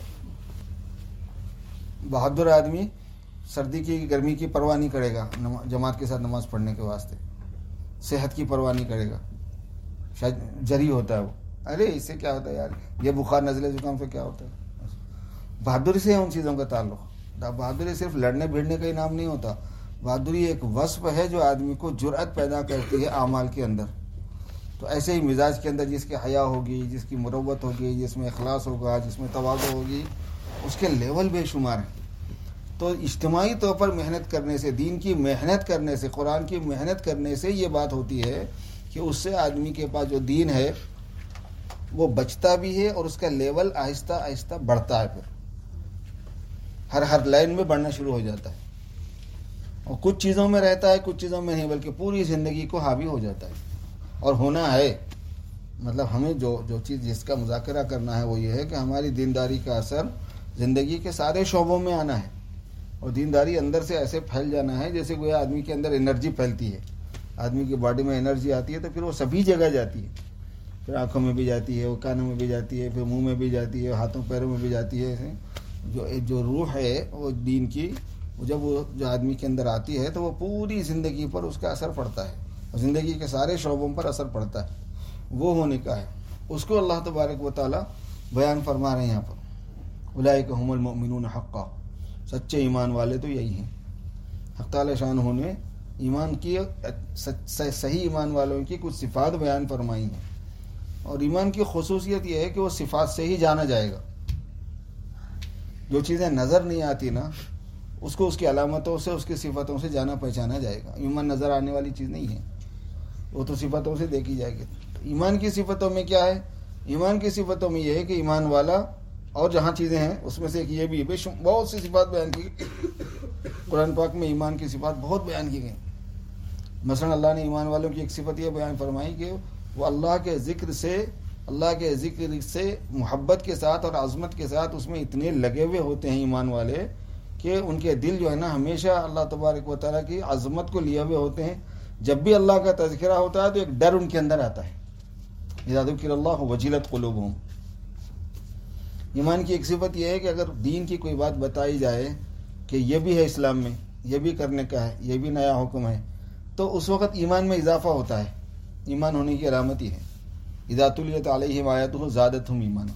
بہادر آدمی سردی کی گرمی کی پرواہ نہیں کرے گا جماعت کے ساتھ نماز پڑھنے کے واسطے، صحت کی پرواہ نہیں کرے گا، شاید جری ہوتا ہے وہ، ارے اس سے کیا ہوتا ہے یار، یہ بخار نزلے زکام سے کیا ہوتا ہے۔ بہادری سے ہے ان چیزوں کا تعلق۔ بہادری صرف لڑنے بھیڑنے کا ہی نام نہیں ہوتا، بہادری ایک وصف ہے جو آدمی کو جرأت پیدا کرتی ہے اعمال کے اندر۔ تو ایسے ہی مزاج کے اندر جس کے حیا ہوگی، جس کی مروت ہوگی، جس میں اخلاص ہوگا، جس میں تواضع ہوگی، اس کے لیول بے شمار ہیں۔ تو اجتماعی طور پر محنت کرنے سے، دین کی محنت کرنے سے، قرآن کی محنت کرنے سے یہ بات ہوتی ہے کہ اس سے آدمی کے پاس جو دین ہے وہ بچتا بھی ہے اور اس کا لیول آہستہ آہستہ بڑھتا ہے، پھر ہر ہر لائن میں بڑھنا شروع ہو جاتا ہے، اور کچھ چیزوں میں رہتا ہے، کچھ چیزوں میں نہیں، بلکہ پوری زندگی کو حاوی ہو جاتا ہے۔ اور ہونا ہے، مطلب ہمیں جو جو چیز جس کا مذاکرہ کرنا ہے وہ یہ ہے کہ ہماری دینداری کا اثر زندگی کے سارے شعبوں میں آنا ہے، اور دینداری اندر سے ایسے پھیل جانا ہے جیسے کوئی آدمی کے اندر انرجی پھیلتی ہے، آدمی کی باڈی میں انرجی آتی ہے تو پھر وہ سبھی جگہ جاتی ہے، پھر آنکھوں میں بھی جاتی ہے، وہ کانوں میں بھی جاتی ہے، پھر منہ میں بھی جاتی ہے، ہاتھوں پیروں میں بھی جاتی ہے۔ جو جو روح ہے وہ دین کی، جب وہ جو آدمی کے اندر آتی ہے تو وہ پوری زندگی پر اس کا اثر پڑتا ہے، اور زندگی کے سارے شعبوں پر اثر پڑتا ہے، وہ ہونے کا ہے۔ اس کو اللہ تبارک و تعالی بیان فرما رہے ہیں یہاں پر، اولئک هم المؤمنون حقا، سچے ایمان والے تو یہی ہیں۔ حق تعالی شانہ نے ایمان کی صحیح ایمان والوں کی کچھ صفات بیان فرمائی ہیں، اور ایمان کی خصوصیت یہ ہے کہ وہ صفات سے ہی جانا جائے گا۔ جو چیزیں نظر نہیں آتی نا اس کو اس کی علامتوں سے، اس کی صفتوں سے جانا پہچانا جائے گا۔ ایمان نظر آنے والی چیز نہیں ہے، وہ تو صفتوں سے دیکھی جائے گی۔ ایمان کی صفتوں میں کیا ہے؟ ایمان کی صفتوں میں یہ ہے کہ ایمان والا، اور جہاں چیزیں ہیں اس میں سے ایک یہ بھی ہے، بہت سی صفات بیان کی قرآن پاک میں، ایمان کی صفات بہت بیان کی گئی۔ مثلا اللہ نے ایمان والوں کی ایک صفت یہ بیان فرمائی کہ وہ اللہ کے ذکر سے، اللہ کے ذکر سے محبت کے ساتھ اور عظمت کے ساتھ اس میں اتنے لگے ہوئے ہوتے ہیں ایمان والے کہ ان کے دل جو ہے نا ہمیشہ اللہ تبارک و تعالیٰ کی عظمت کو لیے ہوئے ہوتے ہیں۔ جب بھی اللہ کا تذکرہ ہوتا ہے تو ایک ڈر ان کے اندر آتا ہے، اذا ذکر اللہ وجلت قلوبہم۔ ایمان کی ایک صفت یہ ہے کہ اگر دین کی کوئی بات بتائی جائے کہ یہ بھی ہے اسلام میں، یہ بھی کرنے کا ہے، یہ بھی نیا حکم ہے، تو اس وقت ایمان میں اضافہ ہوتا ہے۔ ایمان ہونے کی علامت ہی ہے، اذا تلیت علیہم آیاتہ زادتہم ایمانا۔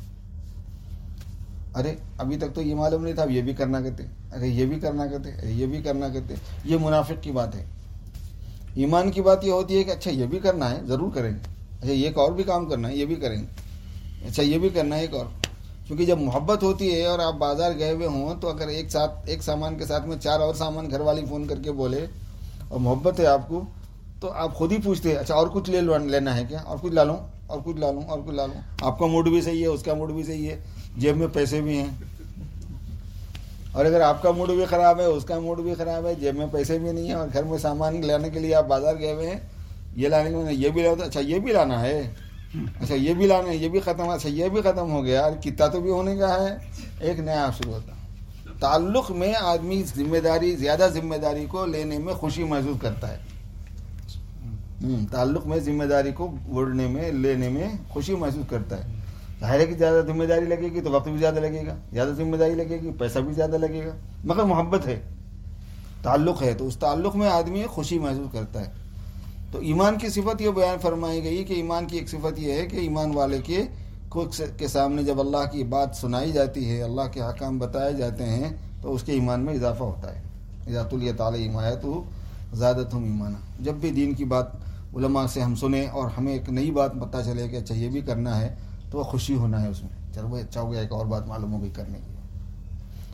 ارے ابھی تک تو یہ معلوم نہیں تھا، اب یہ بھی کرنا کرتے، ارے یہ بھی کرنا کرتے، ارے یہ بھی کرنا کرتے۔ یہ منافق کی بات ہے۔ ایمان کی بات یہ ہوتی ہے کہ اچھا یہ بھی کرنا ہے، ضرور کریں گے، اچھا یہ ایک اور بھی کام کرنا ہے، یہ بھی کریں گے، اچھا یہ بھی کرنا ہے ایک اور۔ کیونکہ جب محبت ہوتی ہے اور آپ بازار گئے ہوئے ہوں تو اگر ایک ساتھ ایک سامان کے ساتھ میں چار اور سامان گھر والی فون کر کے بولے اور محبت ہے آپ کو، تو آپ خود ہی پوچھتے ہیں اچھا اور کچھ لے لینا ہے کیا، اور کچھ لا لوں، اور کچھ لا لوں، اور کچھ لا لوں۔ آپ کا موڈ بھی صحیح ہے، اس کا موڈ بھی صحیح ہے، جیب میں پیسے بھی ہیں۔ اور اگر آپ کا موڈ بھی خراب ہے، اس کا موڈ بھی خراب ہے، جیب میں پیسے بھی نہیں ہیں، اور گھر میں سامان لانے کے لیے آپ بازار گئے ہوئے ہیں، یہ لانے کے لیے یہ بھی لانا، اچھا یہ بھی لانا ہے، اچھا یہ بھی لانا ہے، یہ بھی ختم، اچھا یہ بھی ختم ہو گیا، کتا تو بھی ہونے کا ہے، ایک نیا شروع ہوتا۔ تعلق میں آدمی ذمہ داری، زیادہ ذمہ داری کو لینے میں خوشی محسوس کرتا ہے۔ تعلق میں ذمہ داری کو بڑھنے میں، لینے میں خوشی محسوس کرتا ہے۔ ظاہر ہے کہ زیادہ ذمہ داری لگے گی تو وقت بھی زیادہ لگے گا، زیادہ ذمہ داری لگے گی پیسہ بھی زیادہ لگے گا، مگر محبت ہے، تعلق ہے، تو اس تعلق میں آدمی خوشی محسوس کرتا ہے۔ تو ایمان کی صفت یہ بیان فرمائی گئی کہ ایمان کی ایک صفت یہ ہے کہ ایمان والے کے کے سامنے جب اللہ کی بات سنائی جاتی ہے، اللہ کے احکام بتائے جاتے ہیں تو اس کے ایمان میں اضافہ ہوتا ہے۔ اذا تلیت علیہم آیاتہ زادتہم ایمانا۔ جب بھی دین کی بات علماء سے ہم سنیں اور ہمیں ایک نئی بات پتہ چلے کہ اچھا یہ بھی کرنا ہے تو وہ خوشی ہونا ہے اس میں، چلو وہ اچھا ہو گیا، ایک اور بات معلوم ہو گئی کرنے کی۔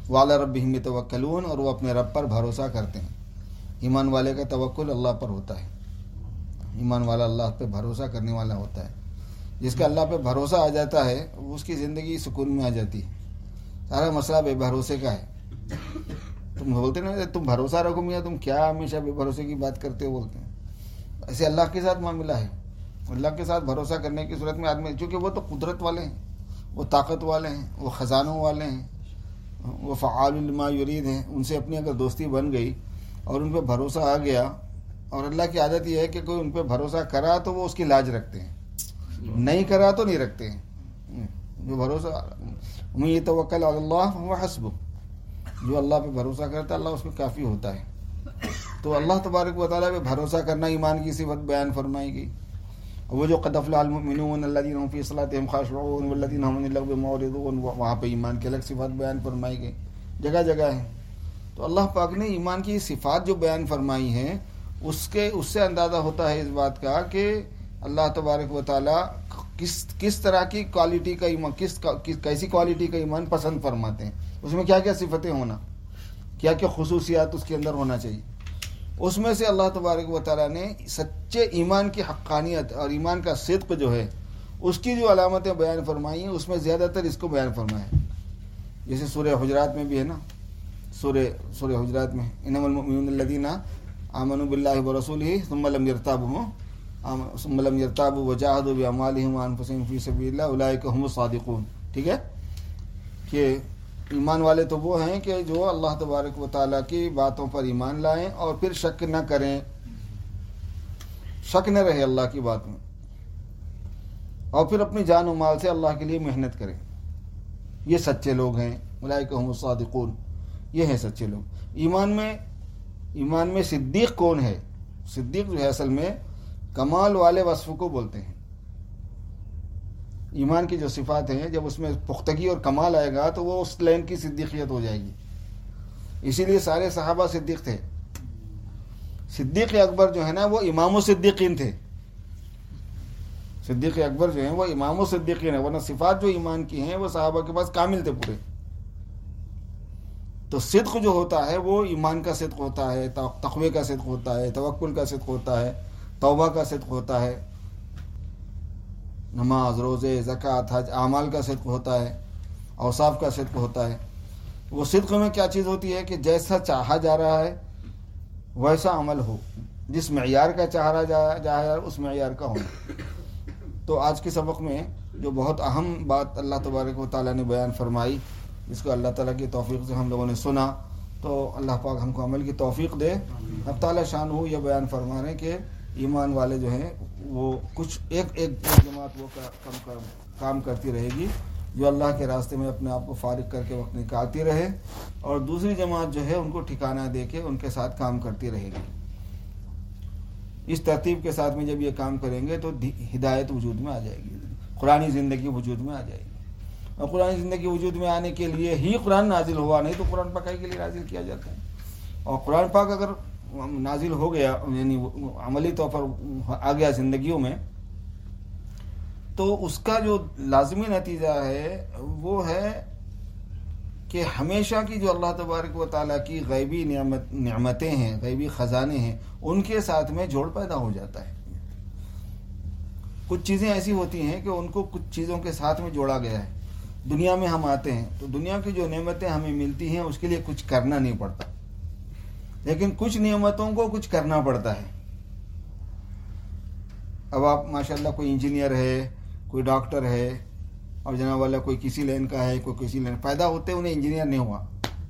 وعلی ربہم یتوکلون، اور وہ اپنے رب پر بھروسہ کرتے ہیں۔ ایمان والے کا توکل اللہ پر ہوتا ہے، ایمان والا اللہ پہ بھروسہ کرنے والا ہوتا ہے۔ جس کا اللہ پہ بھروسہ آ جاتا ہے اس کی زندگی سکون میں آ جاتی ہے۔ سارا مسئلہ بے بھروسے کا ہے۔ تم بولتے نا تم بھروسہ رکھو میاں، تم کیا ہمیشہ بے بھروسے کی بات کرتے ہو، بولتے ہیں۔ ایسے اللہ کے ساتھ معاملہ ہے۔ اللہ کے ساتھ بھروسہ کرنے کی صورت میں آدمی، چونکہ وہ تو قدرت والے ہیں، وہ طاقت والے ہیں، وہ خزانوں والے ہیں، وہ فعال لما یرید ہیں، ان سے اپنی اگر دوستی بن گئی اور ان پہ بھروسہ آ گیا، اور اللہ کی عادت یہ ہے کہ کوئی ان پہ بھروسہ کرا تو وہ اس کی لاج رکھتے ہیں، نہیں کرا تو نہیں رکھتے ہیں۔ جو بھروسہ من یتوکل علی اللہ فہو حسبہ، جو اللہ پہ بھروسہ کرتا ہے اللہ اس کو کافی ہوتا ہے۔ تو اللہ تبارک و تعالیٰ پہ بھروسہ کرنا ایمان کی صفت بیان فرمائی گئی۔ وہ جو قد افلح المؤمنون الذین هم فی صلاتهم خاشعون والذین هم عن اللغو معرضون، وہاں پہ ایمان کی الگ صفات بیان فرمائی گئی، جگہ جگہ ہے۔ تو اللہ پاک نے ایمان کی صفات جو بیان فرمائی ہیں اس کے اس سے اندازہ ہوتا ہے اس بات کا کہ اللہ تبارک و تعالیٰ کس کس طرح کی کوالٹی کا ایمان، کس کیسی کوالٹی کا ایمان پسند فرماتے ہیں، اس میں کیا کیا صفتیں ہونا، کیا کیا خصوصیات اس کے اندر ہونا چاہیے۔ اس میں سے اللہ تبارک و تعالیٰ نے سچے ایمان کی حقانیت اور ایمان کا صدق جو ہے اس کی جو علامتیں بیان فرمائی ہیں اس میں زیادہ تر اس کو بیان فرمایا ہے۔ جیسے سورہ حجرات میں بھی ہے نا، سورہ سورہ حجرات میں انما المؤمنون الذین آمنوا باللہ ورسولہ ثم لم یرتابوا ثم لم یرتابوا وجاہدوا باموالہم وانفسہم فی سبیل اللہ اولئک هم الصادقون۔ ٹھیک ہے کہ ایمان والے تو وہ ہیں کہ جو اللہ تبارک و تعالیٰ کی باتوں پر ایمان لائیں اور پھر شک نہ کریں، شک نہ رہے اللہ کی بات میں، اور پھر اپنی جان و مال سے اللہ کے لیے محنت کریں۔ یہ سچے لوگ ہیں، اولئک هم الصادقون، یہ ہیں سچے لوگ۔ ایمان میں ایمان میں صدیق کون ہے؟ صدیق جو ہے اصل میں کمال والے وصف کو بولتے ہیں۔ ایمان کی جو صفات ہیں جب اس میں پختگی اور کمال آئے گا تو وہ اس لین کی صدیقیت ہو جائے گی۔ اسی لیے سارے صحابہ صدیق تھے۔ صدیق اکبر جو ہے نا وہ امام الصدیقین تھے۔ صدیق اکبر جو ہیں وہ امام الصدیقین ہیں، ورنہ صفات جو ایمان کی ہیں وہ صحابہ کے پاس کامل تھے پورے۔ تو صدق جو ہوتا ہے وہ ایمان کا صدق ہوتا ہے، تقوی کا صدق ہوتا ہے، توکل کا صدق ہوتا ہے، توبہ کا صدق ہوتا ہے، نماز، روزے، زکوٰۃ، حج، اعمال کا صدق ہوتا ہے، اوصاف کا صدق ہوتا ہے۔ وہ صدق میں کیا چیز ہوتی ہے کہ جیسا چاہا جا رہا ہے ویسا عمل ہو، جس معیار کا چاہا جا رہا ہے اس معیار کا ہونا۔ تو آج کے سبق میں جو بہت اہم بات اللہ تبارک و تعالیٰ نے بیان فرمائی، جس کو اللہ تعالیٰ کی توفیق سے ہم لوگوں نے سنا، تو اللہ پاک ہم کو عمل کی توفیق دے۔ اب تعالیٰ شان ہو یہ بیان فرما رہے ہیں کہ ایمان والے جو ہیں وہ کچھ ایک ایک جماعت وہ کام کام کرتی رہے گی جو اللہ کے راستے میں اپنے آپ کو فارغ کر کے وقت نکالتی رہے، اور دوسری جماعت جو ہے ان کو ٹھکانہ دے کے ان کے ساتھ کام کرتی رہے گی۔ اس ترتیب کے ساتھ میں جب یہ کام کریں گے تو ہدایت وجود میں آ جائے گی، قرآنی زندگی وجود میں آ جائے گی۔ اور قرآن زندگی وجود میں آنے کے لیے ہی قرآن نازل ہوا، نہیں تو قرآن پاک کے لیے نازل کیا جاتا ہے۔ اور قرآن پاک اگر نازل ہو گیا یعنی عملی طور پر آ گیا زندگیوں میں، تو اس کا جو لازمی نتیجہ ہے وہ ہے کہ ہمیشہ کی جو اللہ تبارک و تعالیٰ کی غیبی نعمت نعمتیں ہیں، غیبی خزانے ہیں، ان کے ساتھ میں جوڑ پیدا ہو جاتا ہے۔ کچھ چیزیں ایسی ہوتی ہیں کہ ان کو کچھ چیزوں کے ساتھ میں جوڑا گیا ہے۔ دنیا میں ہم آتے ہیں تو دنیا کی جو نعمتیں ہمیں ملتی ہیں اس کے لیے کچھ کرنا نہیں پڑتا، لیکن کچھ نعمتوں کو کچھ کرنا پڑتا ہے۔ اب آپ ماشاءاللہ کوئی انجینئر ہے، کوئی ڈاکٹر ہے، اور جناب والا کوئی کسی لائن کا ہے، کوئی کسی لائن، پیدا ہوتے انہیں انجینئر نہیں ہوا۔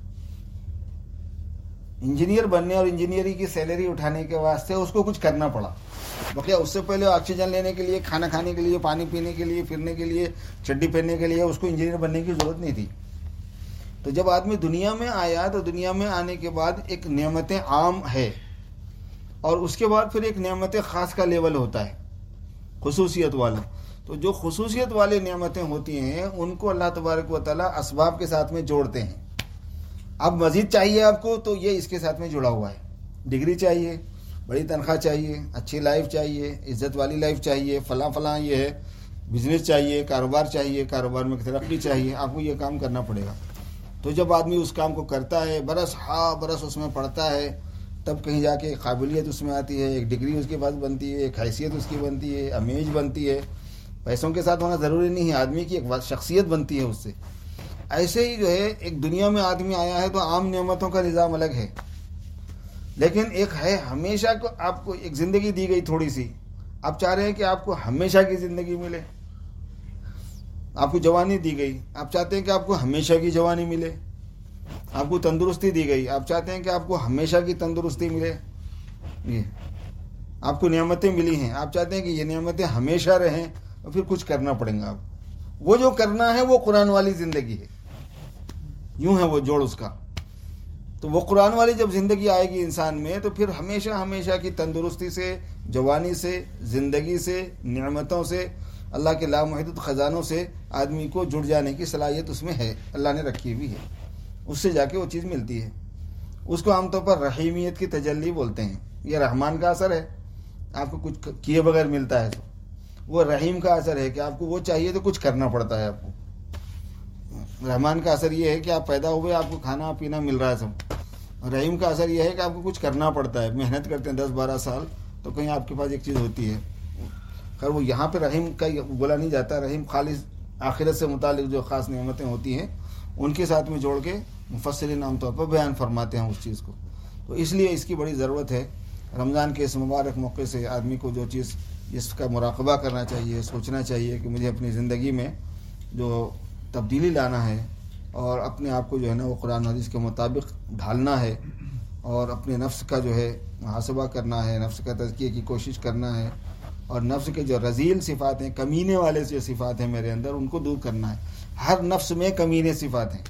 انجینئر بننے اور انجینئرنگ کی سیلری اٹھانے کے واسطے اس کو کچھ کرنا پڑا۔ بقیہ اس سے پہلے آکسیجن لینے کے لیے، کھانا کھانے کے لیے، پانی پینے کے لیے، پھرنے کے لیے، چڈی پہننے کے لیے اس کو انجینئر بننے کی ضرورت نہیں تھی۔ تو جب آدمی دنیا میں آیا تو دنیا میں آنے کے بعد ایک نعمتیں عام ہے، اور اس کے بعد پھر ایک نعمت خاص کا لیول ہوتا ہے، خصوصیت والا۔ تو جو خصوصیت والی نعمتیں ہوتی ہیں ان کو اللہ تبارک و تعالیٰ اسباب کے ساتھ میں جوڑتے ہیں۔ اب مزید چاہیے آپ کو تو یہ اس کے ساتھ میں جڑا ہوا ہے۔ ڈگری چاہیے، بڑی تنخواہ چاہیے، اچھی لائف چاہیے، عزت والی لائف چاہیے، فلاں فلاں یہ ہے، بزنس چاہیے، کاروبار چاہیے، کاروبار میں ترقی چاہیے، آپ کو یہ کام کرنا پڑے گا۔ تو جب آدمی اس کام کو کرتا ہے، برس ہاں برس اس میں پڑھتا ہے، تب کہیں جا کے ایک قابلیت اس میں آتی ہے، ایک ڈگری اس کے پاس بنتی ہے، ایک حیثیت اس کی بنتی ہے، امیج بنتی ہے. پیسوں کے ساتھ ہونا ضروری نہیں ہے، آدمی کی ایک شخصیت بنتی ہے اس سے. ایسے ہی جو ہے ایک دنیا میں آدمی آیا ہے تو عام نعمتوں کا نظام الگ ہے، لیکن ایک ہے ہمیشہ کو آپ کو ایک زندگی دی گئی تھوڑی سی، آپ چاہ رہے ہیں کہ آپ کو ہمیشہ کی زندگی ملے. آپ کو جوانی دی گئی، آپ چاہتے ہیں کہ آپ کو ہمیشہ کی جوانی ملے. آپ کو تندرستی دی گئی، آپ چاہتے ہیں کہ آپ کو ہمیشہ کی تندرستی ملے. یہ آپ کو نعمتیں ملی ہیں، آپ چاہتے ہیں کہ یہ نعمتیں ہمیشہ رہیں، اور پھر کچھ کرنا پڑیں گا. آپ وہ جو کرنا ہے وہ قرآن والی زندگی ہے. یوں ہے وہ جوڑ اس کا. تو وہ قرآن والی جب زندگی آئے گی انسان میں، تو پھر ہمیشہ ہمیشہ کی تندرستی سے، جوانی سے، زندگی سے، نعمتوں سے، اللہ کے لامحدود خزانوں سے آدمی کو جڑ جانے کی صلاحیت اس میں ہے، اللہ نے رکھی ہوئی ہے. اس سے جا کے وہ چیز ملتی ہے. اس کو عام طور پر رحیمیت کی تجلی بولتے ہیں. یہ رحمان کا اثر ہے، آپ کو کچھ کیے بغیر ملتا ہے. تو وہ رحیم کا اثر ہے کہ آپ کو وہ چاہیے تو کچھ کرنا پڑتا ہے. آپ کو رحمان کا اثر یہ ہے کہ آپ پیدا ہوئے، آپ کو کھانا پینا مل رہا ہے سب. رحیم کا اثر یہ ہے کہ آپ کو کچھ کرنا پڑتا ہے، محنت کرتے ہیں دس بارہ سال تو کہیں آپ کے پاس ایک چیز ہوتی ہے. خیر وہ یہاں پہ رحیم کا بولا نہیں جاتا. رحیم خالص آخرت سے متعلق جو خاص نعمتیں ہوتی ہیں ان کے ساتھ میں جوڑ کے مفسرین عام طور پر بیان فرماتے ہیں اس چیز کو. تو اس لیے اس کی بڑی ضرورت ہے. رمضان کے اس مبارک موقع سے آدمی کو جو چیز جس کا مراقبہ کرنا چاہیے، سوچنا چاہیے کہ مجھے اپنی زندگی میں جو تبدیلی لانا ہے اور اپنے آپ کو جو ہے نا وہ قرآن حدیث کے مطابق ڈھالنا ہے، اور اپنے نفس کا جو ہے محاسبہ کرنا ہے، نفس کا تزکیے کی کوشش کرنا ہے، اور نفس کے جو رذیل صفات ہیں، کمینے والے جو صفات ہیں میرے اندر، ان کو دور کرنا ہے. ہر نفس میں کمینے صفات ہیں،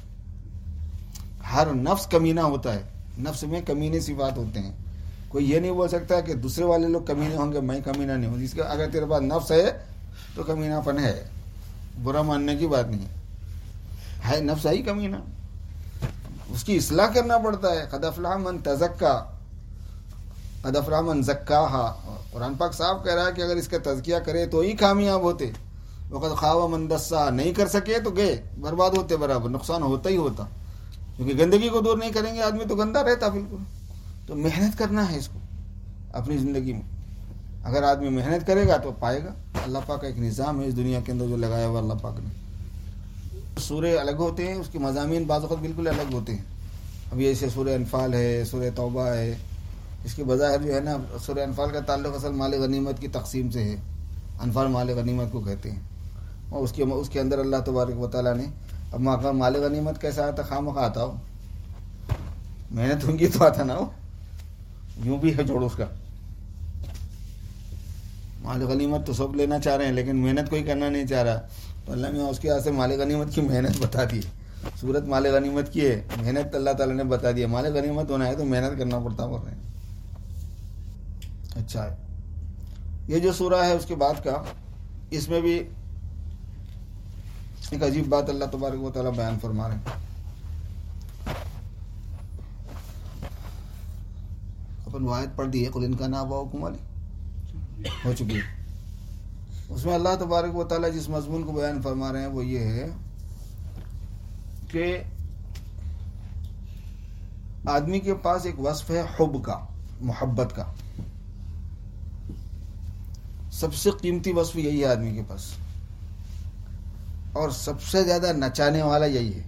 ہر نفس کمینہ ہوتا ہے، نفس میں کمینے صفات ہوتے ہیں. کوئی یہ نہیں بول سکتا کہ دوسرے والے لوگ کمینے ہوں گے، میں کمینہ نہیں ہوں. اس کا اگر تیرے پاس نفس ہے تو کمینہ پن ہے، برا ماننے کی بات نہیں ہے. نفس ہے ہی کمینہ، اس کی اصلاح کرنا پڑتا ہے. قد افلح من تزکا، قد افلح من زکاہا. قرآن پاک صاحب کہہ رہا ہے کہ اگر اس کا تزکیہ کرے تو ہی کامیاب ہوتے. وقد خاب من دسا، نہیں کر سکے تو گئے، برباد ہوتے، برابر نقصان ہوتا ہی ہوتا. کیونکہ گندگی کو دور نہیں کریں گے آدمی تو گندہ رہتا بالکل. تو محنت کرنا ہے اس کو اپنی زندگی میں. اگر آدمی محنت کرے گا تو پائے گا. اللہ پاک کا ایک نظام ہے اس دنیا کے اندر جو لگایا ہوا اللہ پاک نے. سورے الگ ہوتے ہیں، اس کے مضامین بعض وقت بالکل الگ ہوتے ہیں. اب یہ ایسے سورہ انفال ہے، سورہ توبہ ہے. اس کے بظاہر جو ہے نا سورہ انفال کا تعلق اصل مال غنیمت کی تقسیم سے ہے. انفال مال غنیمت کو کہتے ہیں. اور اس کے اس کے اندر اللہ تبارک و تعالیٰ نے اب مال غنیمت کیسا آتا، خواہ مخواہ آتا ہو، محنت ہوگی تو آتا نہ ہو. یوں بھی ہے جوڑ اس کا. مال غنیمت تو سب لینا چاہ رہے ہیں لیکن محنت کوئی کرنا نہیں چاہ رہا. تو اللہ نے اس کے واسطے مال غنیمت کی محنت بتا دی. صورت مال غنیمت کی ہے، محنت اللہ تعالیٰ نے بتا دیا. مال غنیمت ہونا ہے تو محنت کرنا پڑتا بول رہے ہیں. اچھا ہے. یہ جو سورہ ہے اس کے بعد کا، اس میں بھی ایک عجیب بات اللہ تبارک و تعالیٰ بیان فرما رہے ہیں. اپن آیت پڑھ دی ہے، قل ان کان آباؤکم والی ہو چکی ہے. اس میں اللہ تبارک و تعالیٰ جس مضمون کو بیان فرما رہے ہیں وہ یہ ہے کہ آدمی کے پاس ایک وصف ہے حب کا، محبت کا. سب سے قیمتی وصف یہی ہے آدمی کے پاس، اور سب سے زیادہ نچانے والا یہی ہے.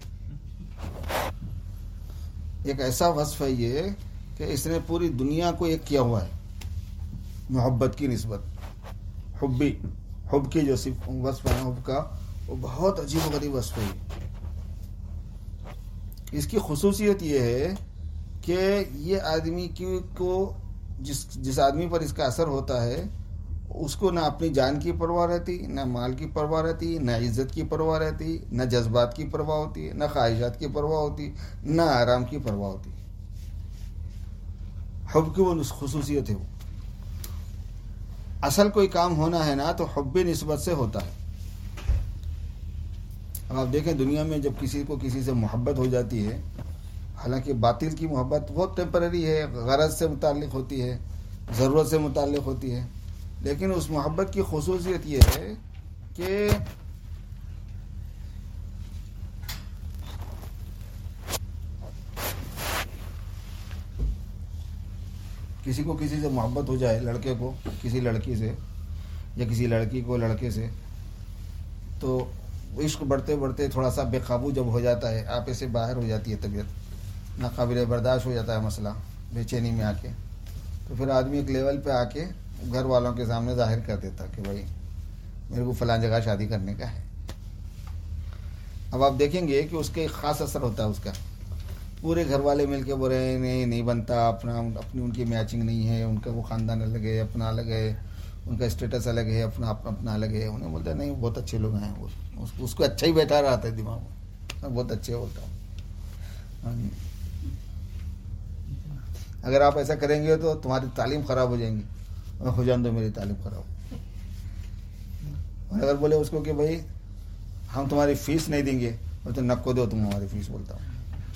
ایک ایسا وصف ہے یہ کہ اس نے پوری دنیا کو ایک کیا ہوا ہے محبت کی نسبت. حبی، حب کی جو وصف ہے حب کا، وہ بہت عجیب و غریب وصف ہے. اس کی خصوصیت یہ ہے کہ یہ آدمی کی کو جس جس آدمی پر اس کا اثر ہوتا ہے اس کو نہ اپنی جان کی پرواہ رہتی، نہ مال کی پرواہ رہتی، نہ عزت کی پرواہ رہتی، نہ جذبات کی پرواہ ہوتی، نہ خواہشات کی پرواہ ہوتی، نہ آرام کی پرواہ ہوتی. حب کی وہ خصوصیت ہے. وہ اصل کوئی کام ہونا ہے نا تو حب نسبت سے ہوتا ہے. اب آپ دیکھیں دنیا میں جب کسی کو کسی سے محبت ہو جاتی ہے، حالانکہ باطل کی محبت بہت ٹیمپرری ہے، غرض سے متعلق ہوتی ہے، ضرورت سے متعلق ہوتی ہے، لیکن اس محبت کی خصوصیت یہ ہے کہ کسی کو کسی سے محبت ہو جائے، لڑکے کو کسی لڑکی سے یا کسی لڑکی کو لڑکے سے، تو عشق بڑھتے بڑھتے تھوڑا سا بے قابو جب ہو جاتا ہے، آپے سے باہر ہو جاتی ہے طبیعت، ناقابل برداشت ہو جاتا ہے مسئلہ بے چینی میں آ کے، تو پھر آدمی ایک لیول پہ آ کے گھر والوں کے سامنے ظاہر کر دیتا کہ بھائی میرے کو فلاں جگہ شادی کرنے کا ہے۔ اب آپ دیکھیں گے کہ اس کے ایک خاص اثر ہوتا ہے اس کا، پورے گھر والے مل کے بول رہے ہیں نہیں نہیں بنتا، اپنا اپنی ان کی میچنگ نہیں ہے، ان کا وہ خاندان الگ ہے، اپنا الگ ہے، ان کا اسٹیٹس الگ ہے، اپنا اپنا الگ ہے۔ انہیں بولتا ہے نہیں بہت اچھے لوگ ہیں، وہ اس کو اچھا ہی بیٹھا رہتا ہے دماغ میں، بہت اچھے ہوتا ہوں۔ اگر آپ ایسا کریں گے تو تمہاری تعلیم خراب ہو جائیں گی، ہو جان دو میری تعلیم خراب۔ اور اگر بولے اس کو کہ بھائی ہم تمہاری فیس نہیں دیں گے، تو نک کو دو تم ہماری فیس، بولتا ہوں۔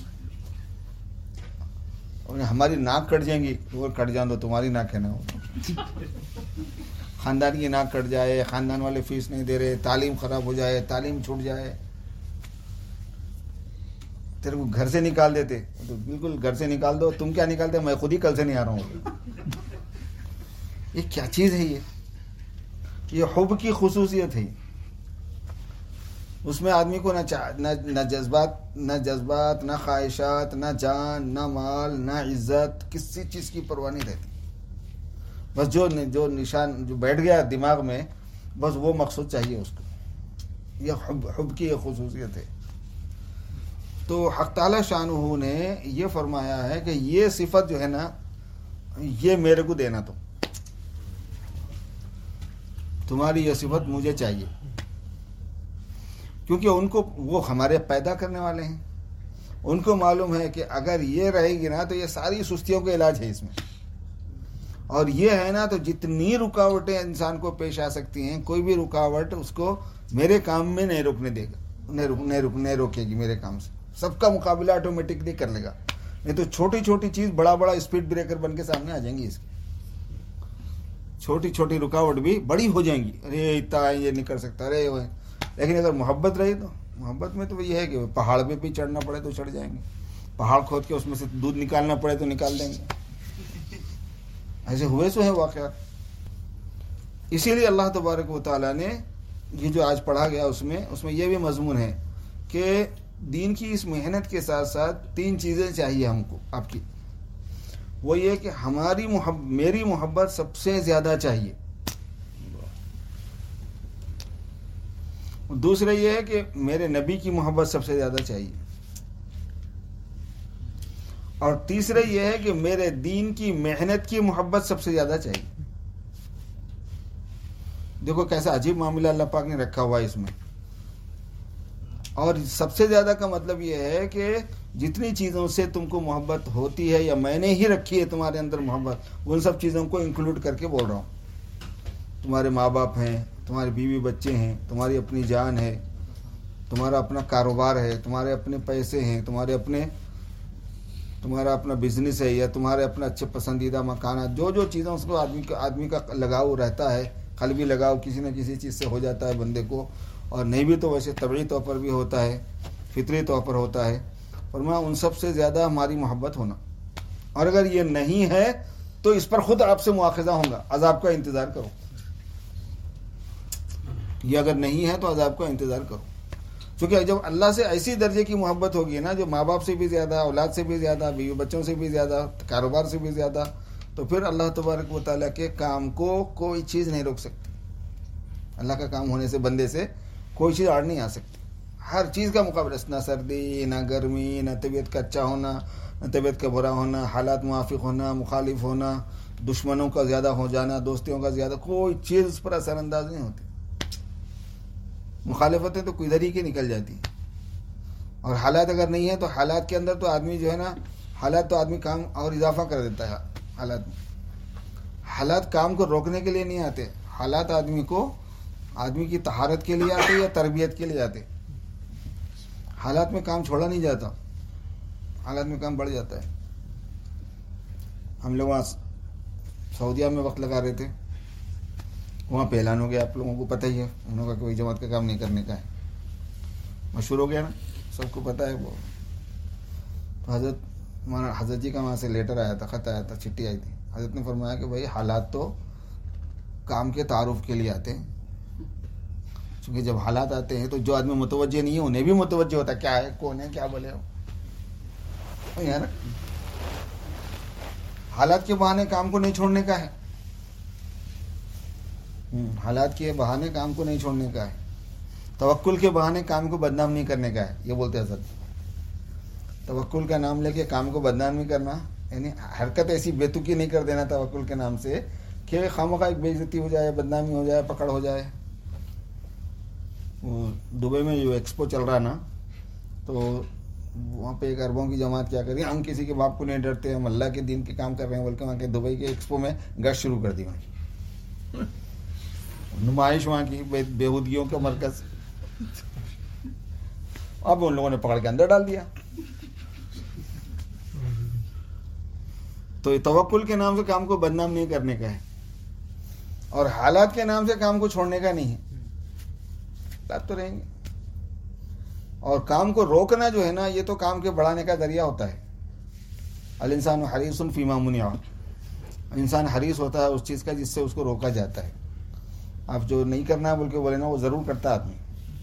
اور ہماری ناک کٹ جائیں گی، تو وہ کٹ جان دو تمہاری ناک ہے نا، خاندان کی ناک کٹ جائے، خاندان والے فیس نہیں دے رہے، تعلیم خراب ہو جائے، تعلیم چھوٹ جائے، تیرے کو گھر سے نکال دیتے، تو بالکل گھر سے نکال دو، تم کیا نکالتے، میں خود ہی کل سے نہیں آ رہا ہوں۔ یہ کیا چیز ہے؟ یہ یہ حب کی خصوصیت ہے۔ اس میں آدمی کو نہ نہ جذبات نہ جذبات نہ خواہشات، نہ جان، نہ مال، نہ عزت، کسی چیز کی پرواہ نہیں رہتی۔ بس جو جو نشان جو بیٹھ گیا دماغ میں، بس وہ مقصود چاہیے اس کو۔ یہ حب حب کی یہ خصوصیت ہے۔ تو حق تعالی شانہ نے یہ فرمایا ہے کہ یہ صفت جو ہے نا، یہ میرے کو دینا، تو تمہاری یہ صفت مجھے چاہیے، کیونکہ ان کو وہ ہمارے پیدا کرنے والے ہیں، ان کو معلوم ہے کہ اگر یہ رہے گی نا تو یہ ساری سستیوں کا علاج ہے اس میں، اور یہ ہے نا تو جتنی رکاوٹیں انسان کو پیش آ سکتی ہیں، کوئی بھی رکاوٹ اس کو میرے کام میں نہیں روکنے دے گا، نہیں روک نہیں روک نہیں روکے گی میرے کام سے، سب کا مقابلہ آٹومیٹکلی کر لے گا۔ نہیں تو چھوٹی چھوٹی چیز بڑا بڑا اسپیڈ بریکر بن کے سامنے آ جائیں گی، اس کی چھوٹی چھوٹی رکاوٹ بھی بڑی ہو جائیں گی، ارے اتنا یہ نہیں کر سکتا، ارے وہ۔ لیکن اگر محبت رہی تو محبت میں تو یہ ہے کہ پہاڑ پہ بھی چڑھنا پڑے تو چڑھ جائیں گے، پہاڑ کھود کے اس میں سے دودھ نکالنا پڑے تو نکال دیں گے۔ ایسے ہوئے سو ہیں واقعات۔ اسی لیے اللہ تبارک و تعالیٰ نے یہ جو آج پڑھا گیا اس میں اس میں یہ بھی مضمون ہے کہ دین کی اس محنت کے ساتھ ساتھ تین چیزیں چاہیے ہم کو، آپ کی۔ وہ یہ کہ ہماری محبت میری محبت سب سے زیادہ چاہیے، دوسرا یہ ہے کہ میرے نبی کی محبت سب سے زیادہ چاہیے، اور تیسرا یہ ہے کہ میرے دین کی محنت کی محبت سب سے زیادہ چاہیے۔ دیکھو کیسا عجیب معاملہ اللہ پاک نے رکھا ہوا ہے اس میں۔ اور سب سے زیادہ کا مطلب یہ ہے کہ جتنی چیزوں سے تم کو محبت ہوتی ہے یا میں نے ہی رکھی ہے تمہارے اندر محبت، ان سب چیزوں کو انکلوڈ کر کے بول رہا ہوں۔ تمہارے ماں باپ ہیں، تمہارے بیوی بچے ہیں، تمہاری اپنی جان ہے، تمہارا اپنا کاروبار ہے، تمہارے اپنے پیسے ہیں، تمہارے اپنے تمہارا اپنا بزنس ہے، یا تمہارے اپنا اچھے پسندیدہ مکانات، جو جو چیزیں اس کو آدمی کا آدمی کا لگاؤ رہتا ہے، قلبی لگاؤ کسی نہ کسی چیز سے ہو جاتا ہے بندے کو، اور نہیں بھی تو ویسے طبعی طور پر بھی ہوتا ہے، فطری طور پر ہوتا ہے، فرمایا ان سب سے زیادہ ہماری محبت ہونا۔ اور اگر یہ نہیں ہے تو اس پر خود آپ سے مواخذہ ہوگا، عذاب کا انتظار کرو۔ یہ اگر نہیں ہے تو عذاب کا انتظار کرو، کیونکہ جب اللہ سے ایسی درجے کی محبت ہوگی نا، جو ماں باپ سے بھی زیادہ، اولاد سے بھی زیادہ، بیوی بچوں سے بھی زیادہ، کاروبار سے بھی زیادہ، تو پھر اللہ تبارک و تعالیٰ کے کام کو کوئی چیز نہیں روک سکتی۔ اللہ کا کام ہونے سے بندے سے کوئی چیز آڑ نہیں آ سکتی۔ ہر چیز کا مقابلہ، نہ سردی، نہ گرمی، نہ طبیعت کا اچھا ہونا، نہ طبیعت کا برا ہونا، حالات موافق ہونا، مخالف ہونا، دشمنوں کا زیادہ ہو جانا، دوستیوں کا زیادہ، کوئی چیز اس پر اثر انداز نہیں ہوتی۔ مخالفتیں تو کدھر ہی کی نکل جاتی ہیں، اور حالات اگر نہیں ہیں تو حالات کے اندر تو آدمی جو ہے نا، حالات تو آدمی کام اور اضافہ کر دیتا ہے۔ حالات میں حالات کام کو روکنے کے لیے نہیں آتے، حالات آدمی کو آدمی کی طہارت کے لیے آتے یا تربیت کے لیے آتے۔ حالات میں کام چھوڑا نہیں جاتا، حالات میں کام بڑھ جاتا ہے۔ ہم لوگ وہاں سعودیہ میں وقت لگا رہے تھے، وہاں پہ اعلان ہو گیا، آپ لوگوں کو پتہ ہی ہے، انہوں کا کوئی جماعت کا کام نہیں کرنے کا ہے، مشہور ہو گیا نا، سب کو پتہ ہے۔ وہ تو حضرت ہمارا حضرت جی کا وہاں سے لیٹر آیا تھا، خط آیا تھا، چٹھی آئی تھی، حضرت نے فرمایا کہ بھائی حالات تو کام کے تعارف کے لیے آتے ہیں، چونکہ جب حالات آتے ہیں تو جو آدمی متوجہ نہیں ہے انہیں بھی متوجہ ہوتا ہے کیا ہے، کون ہے، کیا بولے ہو نا. حالات کے بہانے کام کو نہیں چھوڑنے کا ہے، حالات کے بہانے کام کو نہیں چھوڑنے کا ہے. توکل کے بہانے کام کو بدنام نہیں کرنے کا ہے. یہ بولتے ہیں حضرت، توکل کا نام لے کے کام کو بدنام نہیں کرنا، یعنی حرکت ایسی بیتوکی نہیں کر دینا توکل کے نام سے کہ خواہ ایک بے عزتی ہو جائے، بدنامی ہو جائے، پکڑ ہو جائے. دبئی میں جو ایکسپو چل رہا نا، تو وہاں پہ ایک اربوں کی جماعت کیا کری، ہم کسی کے باپ کو نہیں ڈرتے، ہم اللہ کے دین کے کام کر رہے ہیں بول کے وہاں کے دبئی کے ایکسپو میں گشت شروع کر دی، وہاں نمائش وہاں کی بےہودگیوں کا مرکز. اب ان لوگوں نے پکڑ کے اندر ڈال دیا. تو توکل کے نام سے کام کو بدنام نہیں کرنے کا ہے، اور حالات کے نام سے کام کو چھوڑنے کا نہیں ہے. حالات تو رہیں گے، اور کام کو روکنا جو ہے نا، یہ تو کام کے بڑھانے کا ذریعہ ہوتا ہے. الانسان حریص فیما منع، انسان حریص ہوتا ہے اس چیز کا جس سے اس کو روکا جاتا ہے. آپ جو نہیں کرنا ہے بول کے بولے نا، وہ ضرور کرتا آدمی.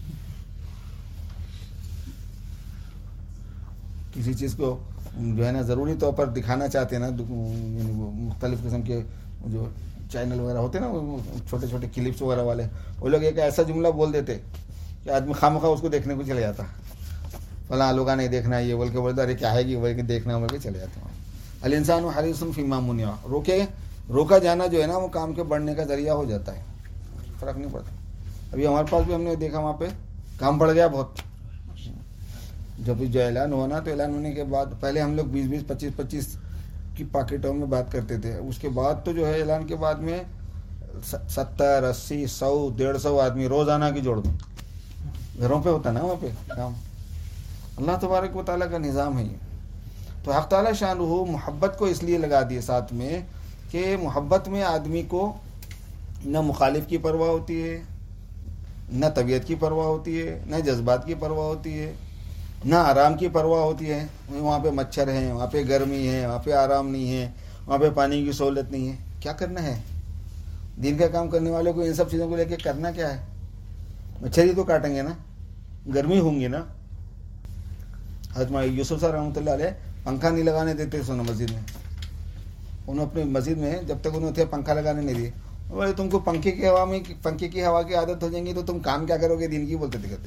کسی چیز کو جو ہے نا ضروری طور پر دکھانا چاہتے ہیں نا، یعنی وہ مختلف قسم کے جو چینل وغیرہ ہوتے ہیں نا، وہ چھوٹے چھوٹے کلپس وغیرہ والے، وہ لوگ ایک ایسا جملہ بول دیتے کہ آدمی خواہ اس کو دیکھنے کو چلے جاتا. فلاں لوگوں نے دیکھنا ہے یہ بول کے بولتا، ارے کیا ہے کہ بول کے دیکھنا بول کے چلے جاتے ہیں. الانسان حریص فیما منع، روکے روکا جانا جو ہے نا وہ کام کے بڑھنے کا ذریعہ ہو جاتا ہے، فرق نہیں پڑتا. ابھی ہمارے پاس بھی ہم نے دیکھا وہاں پہ کام بڑھ گیا بہت. جب جو اعلان ہوا نا، تو اعلان ہونے کے بعد پہلے ہم لوگ بیس بیس پچیس پچیس کی پاکٹوں میں بات کرتے تھے. اس کے بعد تو جو ہے اعلان کے بعد میں ستر اسی سو ڈیڑھ سو آدمی روزانہ کی جوڑ دوں. گھروں پہ ہوتا نا وہاں پہ کام. اللہ تبارک و تعالیٰ کا نظام ہے یہ. تو حق تعالیٰ شانہ محبت کو اس لیے لگا دیے ساتھ میں کہ محبت میں آدمی کو نہ مخالف کی پرواہ ہوتی ہے، نہ طبیعت کی پرواہ ہوتی ہے، نہ جذبات کی پرواہ ہوتی ہے، نہ آرام کی پرواہ ہوتی ہے. وہاں پہ مچھر ہیں، وہاں پہ گرمی ہے، وہاں پہ آرام نہیں ہے، وہاں پہ پانی کی سہولت نہیں ہے. کیا کرنا ہے؟ دین کا کام کرنے والے کو ان سب چیزوں کو لے کے کرنا کیا ہے؟ مچھر ہی تو کاٹیں گے نا، گرمی ہوں گی نا. حضرت یوسف صاحب رحمۃ اللہ علیہ پنکھا نہیں لگانے دیتے سونا مسجد میں. انہوں اپنی مسجد میں جب تک انہوں تھے پنکھا لگانے نہیں دیے. بولے تم کو پنکھے کی ہوا میں پنکھے کی ہوا کی عادت ہو جائیں گی تو تم کام کیا کرو گے دین کی، بولتے تھے. کہتے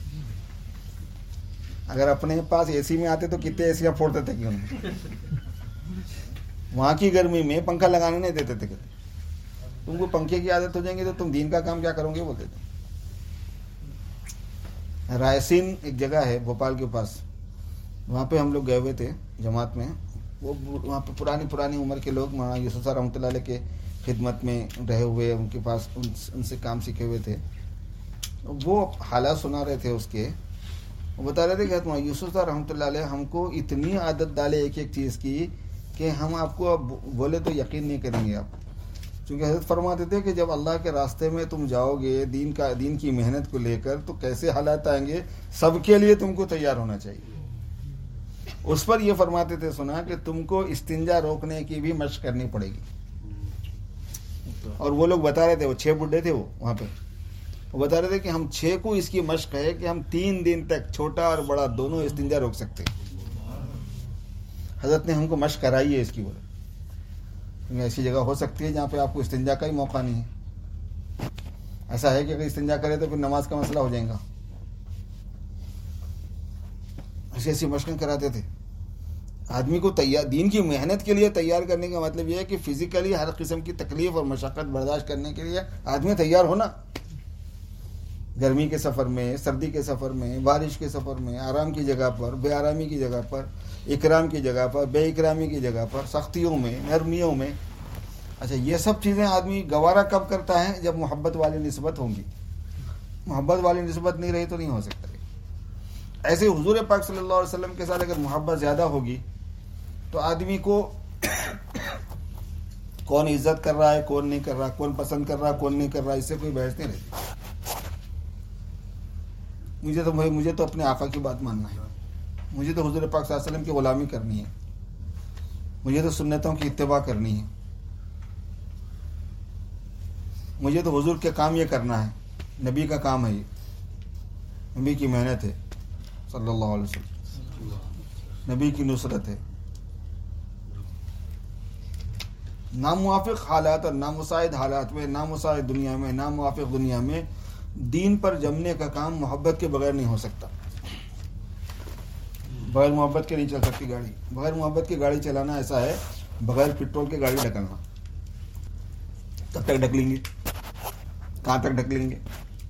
اگر اپنے پاس اے سی میں آتے تو کتنے ایسیاں پھوڑتے تھے کہ انہوں وہاں کی گرمی میں پنکھا لگانے نہیں دیتے تھے. کہتے تم کو پنکھے کی عادت ہو جائیں گی تو تم دین کا کام کیا کرو گے، بولتے تھے. رائسین ایک جگہ ہے بھوپال کے پاس، وہاں پہ ہم لوگ گئے ہوئے تھے جماعت میں. وہ وہاں پہ پرانی پرانی عمر کے لوگ مولانا یوسف صاحب رحمۃ اللہ علیہ کے خدمت میں رہے ہوئے، ان کے پاس ان سے کام سیکھے ہوئے تھے. وہ حالات سنا رہے تھے اس کے. وہ بتا رہے تھے کہ مولانا یوسف صاحب رحمۃ اللہ علیہ ہم کو اتنی عادت ڈالے ایک ایک چیز کی کہ ہم آپ کو اب بولے تو یقین نہیں کریں گے آپ. چونکہ حضرت فرماتے تھے کہ جب اللہ کے راستے میں تم جاؤ گے دین کا دین کی محنت کو لے کر، تو کیسے حالات آئیں گے سب کے لیے تم کو تیار ہونا چاہیے. اس پر یہ فرماتے تھے سنا کہ تم کو استنجا روکنے کی بھی مشق کرنی پڑے گی. اور وہ لوگ بتا رہے تھے، وہ چھ بڈھے تھے وہ وہاں پہ، وہ بتا رہے تھے کہ ہم چھ کو اس کی مشق ہے کہ ہم تین دن تک چھوٹا اور بڑا دونوں استنجا روک سکتے. حضرت نے ہم کو مشق کرائی ہے اس کی. بولے ایسی جگہ ہو سکتی ہے جہاں پہ آپ کو استنجا کا ہی موقع نہیں ہے. ایسا ہے کہ اگر استنجا کرے تو پھر نماز کا مسئلہ ہو جائے گا. ایسی ایسی مشقیں کراتے تھے آدمی کو. تیار دین کی محنت کے لیے تیار کرنے کا مطلب یہ ہے کہ فزیکلی ہر قسم کی تکلیف اور مشقت برداشت کرنے کے لیے آدمی تیار ہونا. گرمی کے سفر میں، سردی کے سفر میں، بارش کے سفر میں، آرام کی جگہ پر، بے آرامی کی جگہ پر، اکرام کی جگہ پر، بے اکرامی کی جگہ پر، سختیوں میں، نرمیوں میں. اچھا یہ سب چیزیں آدمی گوارا کب کرتا ہے؟ جب محبت والی نسبت ہوں گی. محبت والی نسبت نہیں رہی تو نہیں ہو سکتا. ایسے حضور پاک صلی اللہ علیہ وسلم کے ساتھ اگر محبت زیادہ ہوگی تو آدمی کو کون عزت کر رہا ہے، کون نہیں کر رہا، کون پسند کر رہا، کون نہیں کر رہا، اس سے کوئی بحث نہیں رہتی. مجھے تو مجھے تو اپنے آقا کی بات ماننا ہے، مجھے تو حضور پاک صلی اللہ علیہ وسلم کی غلامی کرنی ہے، مجھے تو سنتوں کی اتباع کرنی ہے. مجھے تو حضور کے کام یہ کرنا ہے، نبی کا کام ہے، یہ نبی کی محنت ہے صلی اللہ علیہ وسلم، نبی کی نصرت ہے۔ ناموافق حالات اور نامساعد حالات میں، نامساعد دنیا میں، ناموافق دنیا میں دین پر جمنے کا کام محبت کے بغیر نہیں ہو سکتا۔ بغیر محبت کے نہیں چل سکتی گاڑی۔ بغیر محبت کی گاڑی چلانا ایسا ہے بغیر پٹرول کے گاڑی ڈھکلنا۔ کب تک ڈھکلیں گے؟ کہاں تک ڈھکلیں گے؟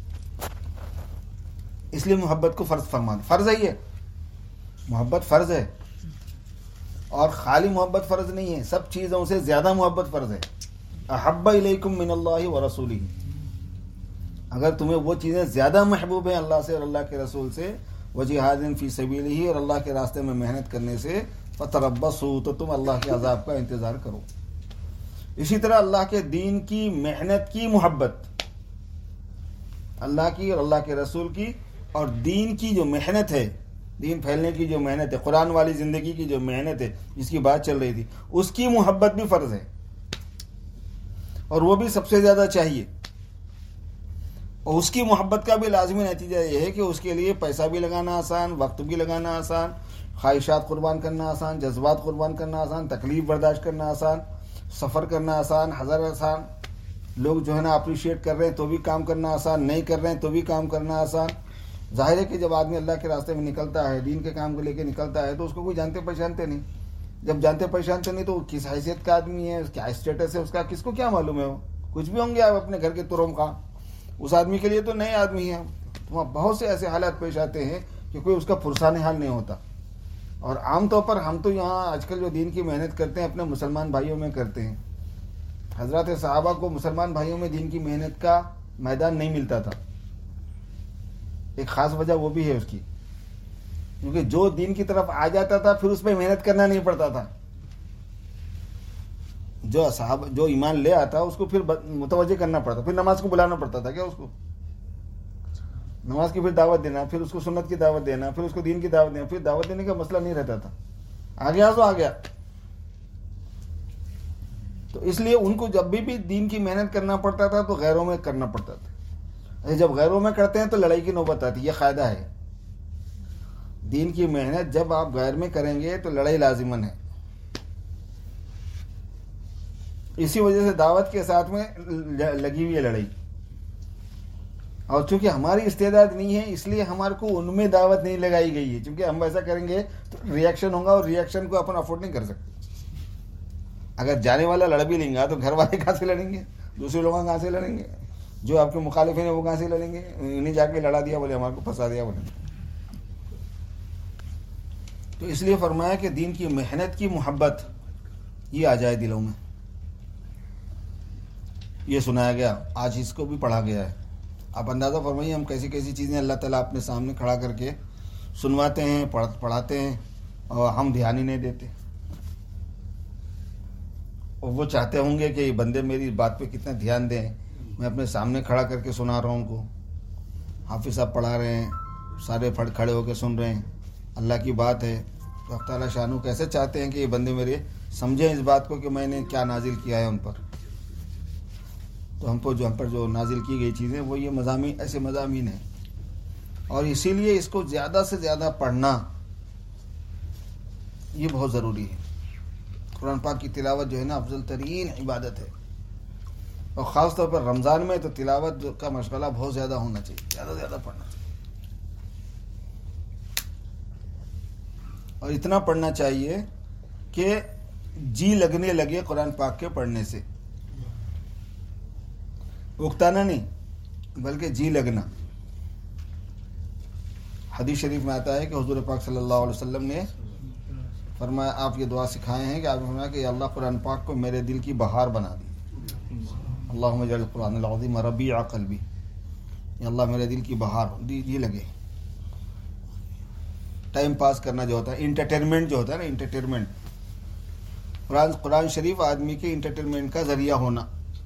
اس لیے محبت کو فرض فرمان، فرض ہے، یہ محبت فرض ہے، اور خالی محبت فرض نہیں ہے، سب چیزوں سے زیادہ محبت فرض ہے۔ احب الیکم من اللہ ورسولہ، اگر تمہیں وہ چیزیں زیادہ محبوب ہیں اللہ سے اور اللہ کے رسول سے، وجہاد فی سبیلہ، اور اللہ کے راستے میں محنت کرنے سے، فتربصوا، تو تم اللہ کے عذاب کا انتظار کرو۔ اسی طرح اللہ کے دین کی محنت کی محبت، اللہ کی اور اللہ کے رسول کی اور دین کی جو محنت ہے، دین پھیلنے کی جو محنت ہے، قرآن والی زندگی کی جو محنت ہے جس کی بات چل رہی تھی، اس کی محبت بھی فرض ہے، اور وہ بھی سب سے زیادہ چاہیے۔ اور اس کی محبت کا بھی لازمی نتیجہ یہ ہے کہ اس کے لیے پیسہ بھی لگانا آسان، وقت بھی لگانا آسان، خواہشات قربان کرنا آسان، جذبات قربان کرنا آسان، تکلیف برداشت کرنا آسان، سفر کرنا آسان، حضر آسان، لوگ جو ہے نا اپریشیٹ کر رہے ہیں تو بھی کام کرنا آسان، نہیں کر رہے ہیں تو بھی کام کرنا آسان۔ ظاہر ہے کہ جب آدمی اللہ کے راستے میں نکلتا ہے، دین کے کام کو لے کے نکلتا ہے، تو اس کو کوئی جانتے پہچانتے نہیں۔ جب جانتے پہچانتے نہیں تو کس حیثیت کا آدمی ہے، کیا اسٹیٹس ہے اس کا، کس کو کیا معلوم ہے؟ وہ کچھ بھی ہوں گے آپ اپنے گھر کے ترم خواہ، اس آدمی کے لیے تو نئے آدمی ہیں۔ وہاں بہت سے ایسے حالات پیش آتے ہیں کہ کوئی اس کا پرسان حال نہیں ہوتا۔ اور عام طور پر ہم تو یہاں آج کل جو دین کی محنت کرتے ہیں اپنے مسلمان بھائیوں میں کرتے ہیں۔ حضرات صحابہ کو مسلمان بھائیوں میں دین کی محنت کا میدان نہیں ملتا تھا۔ ایک خاص وجہ وہ بھی ہے اس کی، کیونکہ جو دین کی طرف آ جاتا تھا پھر اس پہ محنت کرنا نہیں پڑتا تھا۔ جو صحابہ جو ایمان لے آتا اس کو پھر متوجہ کرنا پڑتا، پھر نماز کو بلانا پڑتا تھا، کیا اس کو نماز کی پھر دعوت دینا، پھر اس کو سنت کی دعوت دینا، پھر اس کو دین کی دعوت دینا، پھر دعوت دینے کا مسئلہ نہیں رہتا تھا۔ آ گیا تو آ گیا۔ تو اس لیے ان کو جب بھی بھی دین کی محنت کرنا پڑتا تھا تو غیروں میں کرنا پڑتا تھا۔ جب غیروں میں کرتے ہیں تو لڑائی کی نوبت آتی، یہ قاعدہ ہے۔ دین کی محنت جب آپ غیر میں کریں گے تو لڑائی لازمن ہے۔ اسی وجہ سے دعوت کے ساتھ میں لگی ہوئی ہے لڑائی، اور چونکہ ہماری استعداد نہیں ہے اس لیے ہمارے کو ان میں دعوت نہیں لگائی گئی ہے، چونکہ ہم ایسا کریں گے تو ریئیکشن ہوگا، اور ریئیکشن کو اپن افورڈ نہیں کر سکتے۔ اگر جانے والا لڑ بھی لیں گا تو گھر والے کہاں سے لڑیں گے، دوسرے لوگ کہاں سے لڑیں گے، جو آپ کے مخالف ہیں وہ کہاں سے لڑیں گے، انہیں جا کے لڑا دیا بولے ہمارے کو پھنسا دیا بولے۔ تو اس لیے فرمایا کہ دین کی محنت کی محبت یہ آ جائے دلوں میں۔ یہ سنایا گیا، آج اس کو بھی پڑھا گیا ہے۔ آپ اندازہ فرمائیے ہم کیسی کیسی چیزیں اللہ تعالیٰ اپنے سامنے کھڑا کر کے سنواتے ہیں، پڑھاتے ہیں، اور ہم دھیان ہی نہیں دیتے۔ اور وہ چاہتے ہوں گے کہ یہ بندے میری بات پہ کتنا دھیان دیں، میں اپنے سامنے کھڑا کر کے سنا رہا ہوں ان کو، حافظ صاحب پڑھا رہے ہیں، سارے پھڑ کھڑے ہو کے سن رہے ہیں، اللہ کی بات ہے۔ تو اللہ تعالیٰ شانو کیسے چاہتے ہیں کہ یہ بندے میرے سمجھیں اس بات کو کہ میں نے کیا نازل کیا ہے ان پر۔ تو ہم کو جو ہم پر جو نازل کی گئی چیزیں وہ یہ مضامین، ایسے مضامین ہیں، اور اسی لیے اس کو زیادہ سے زیادہ پڑھنا یہ بہت ضروری ہے۔ قرآن پاک کی تلاوت جو ہے نا افضل ترین عبادت ہے، اور خاص طور پر رمضان میں تو تلاوت کا مشغلہ بہت زیادہ ہونا چاہیے، زیادہ سے زیادہ پڑھنا چاہیے، اور اتنا پڑھنا چاہیے کہ جی لگنے لگے قرآن پاک کے پڑھنے سے، اکتانا نہیں بلکہ جی لگنا۔ حدیث شریف میں آتا ہے کہ حضور پاک صلی اللہ علیہ وسلم نے فرمایا، آپ یہ دعا سکھائے ہیں کہ آپ نے فرمایا کہ یا اللہ قرآن پاک کو میرے دل کی بہار بنا دی، اللہم اجعل القرآن العظیم ربیع قلبی، یا اللہ میرے دل کی بہار دی لگے۔ ٹائم پاس کرنا جو ہوتا ہے، انٹرٹینمنٹ جو ہوتا ہے نا، انٹرٹینمنٹ، قرآن قرآن شریف آدمی کے انٹرٹینمنٹ کا ذریعہ ہونا۔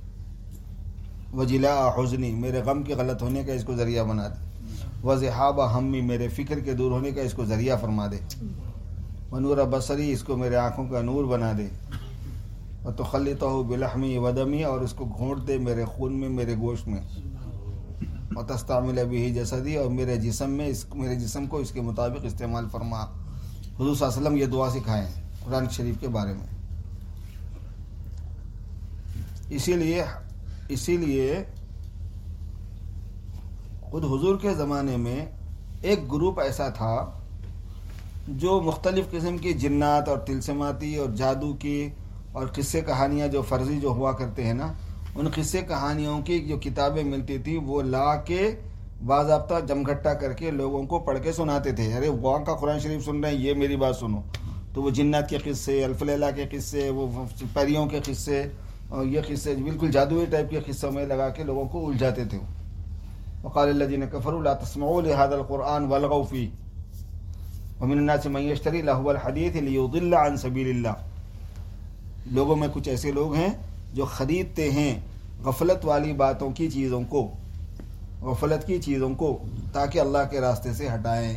وجلا حزنی، میرے غم کے غلط ہونے کا اس کو ذریعہ بنا دے۔ وذہاب ہمی، میرے فکر کے دور ہونے کا اس کو ذریعہ فرما دے۔ ونور بصری، اس کو میرے آنکھوں کا نور بنا دے۔ وتخلطه بلحمی ودمی، اور اس کو گھونٹ دے میرے خون میں، میرے گوشت میں، وتستعمل به جسدی، اور میرے جسم میں اس میرے جسم کو اس کے مطابق استعمال فرما۔ حضور صلی اللہ علیہ وسلم یہ دعا سکھائیں قرآن شریف کے بارے میں۔ اسی لیے اسی لیے خود حضور کے زمانے میں ایک گروپ ایسا تھا جو مختلف قسم کی جنات اور طلسماتی اور جادو کی اور قصے کہانیاں جو فرضی جو ہوا کرتے ہیں نا، ان قصے کہانیوں کی جو کتابیں ملتی تھی وہ لا کے باضابطہ جمگھٹا کر کے لوگوں کو پڑھ کے سناتے تھے۔ ارے وہاں کا قرآن شریف سن رہے ہیں، یہ میری بات سنو۔ تو وہ جنات کے قصے، الف لیلہ کے قصے، وہ پریوں کے قصے اور یہ قصے بالکل جادوئی ٹائپ کے قصوں میں لگا کے لوگوں کو الجھاتے تھے۔ وقال الذين كفروا لا تسمعوا لهذا القرآن والغوا فيه ومن الناس من يشتري لهو الحديث ليضل عن سبيل الله۔ لوگوں میں کچھ ایسے لوگ ہیں جو خریدتے ہیں غفلت والی باتوں کی چیزوں کو، غفلت کی چیزوں کو، تاکہ اللہ کے راستے سے ہٹائیں۔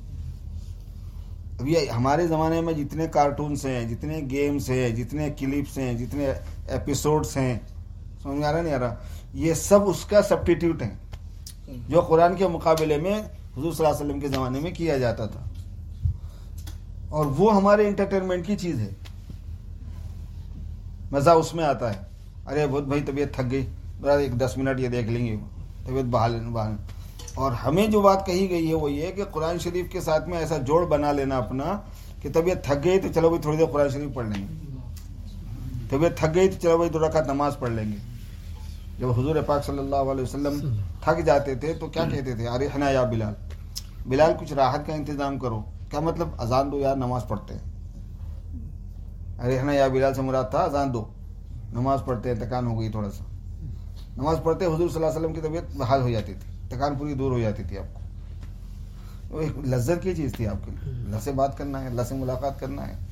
اب یہ ہمارے زمانے میں جتنے کارٹونز ہیں، جتنے گیمز ہیں، جتنے کلپس ہیں، جتنے ایپیسوڈز ہیں، سمجھ میں آ رہا نہیں آ رہا، یہ سب اس کا سبسٹیٹیوٹ ہیں جو قرآن کے مقابلے میں حضور صلی اللہ علیہ وسلم کے زمانے میں کیا جاتا تھا، اور وہ ہمارے انٹرٹینمنٹ کی چیز ہے۔ مزہ اس میں آتا ہے، ارے بہت بھائی طبیعت تھک گئی، ذرا ایک دس منٹ یہ دیکھ لیں گے، طبیعت بحال بحال۔ اور ہمیں جو بات کہی گئی ہے وہ یہ کہ قرآن شریف کے ساتھ میں ایسا جوڑ بنا لینا اپنا کہ طبیعت تھک گئی تو چلو بھائی تھوڑی دیر قرآن شریف پڑھ لیں گے، طبیعت تھک گئی تو چلو بھائی دو رکعت نماز پڑھ لیں گے۔ جب حضور پاک صلی اللہ علیہ وسلم تھک جاتے تھے تو کیا کہتے تھے؟ ارحنا یا بلال، بلال کچھ راحت کا انتظام کرو۔ کیا مطلب؟ اذان دو یار، نماز پڑھتے ہیں۔ ارحنا یا بلال سے مراد تھا اذان دو، نماز پڑھتے ہیں، تکان ہو گئی تھوڑا سا، نماز پڑھتے حضور صلی اللہ علیہ وسلم کی طبیعت بحال ہو جاتی تھی، تکان پوری دور ہو جاتی تھی۔ آپ کو وہ ایک لذت کی چیز تھی، آپ کے لیے اللہ سے بات کرنا ہے، اللہ سے ملاقات کرنا ہے۔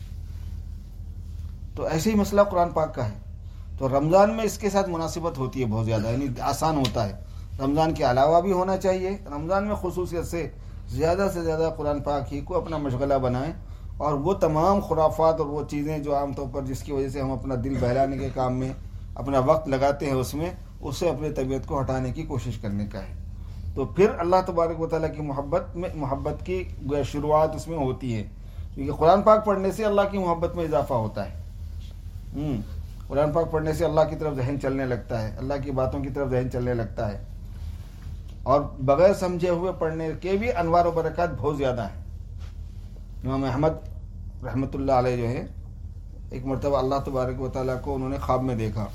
تو ایسے ہی مسئلہ قرآن پاک کا ہے۔ تو رمضان میں اس کے ساتھ مناسبت ہوتی ہے بہت زیادہ، یعنی آسان ہوتا ہے۔ رمضان کے علاوہ بھی ہونا چاہیے، رمضان میں خصوصیت سے زیادہ سے زیادہ قرآن پاک ہی کو اپنا مشغلہ بنائیں، اور وہ تمام خرافات اور وہ چیزیں جو عام طور پر جس کی وجہ سے ہم اپنا دل بہلانے کے کام میں اپنا وقت لگاتے ہیں، اس میں اس سے اپنی طبیعت کو ہٹانے کی کوشش کرنے کا ہے۔ تو پھر اللہ تبارک و تعالیٰ کی محبت میں محبت کی شروعات اس میں ہوتی ہے، کیونکہ قرآن پاک پڑھنے سے اللہ کی محبت میں اضافہ ہوتا ہے۔ ہوں قرآن پاک پڑھنے سے اللہ کی طرف ذہن چلنے لگتا ہے، اللہ کی باتوں کی طرف ذہن چلنے لگتا ہے، اور بغیر سمجھے ہوئے پڑھنے کے بھی انوار و برکات بہت زیادہ ہیں۔ امام احمد رحمۃ اللہ علیہ جو ہے، ایک مرتبہ اللہ تبارک و تعالیٰ کو انہوں نے خواب میں دیکھا،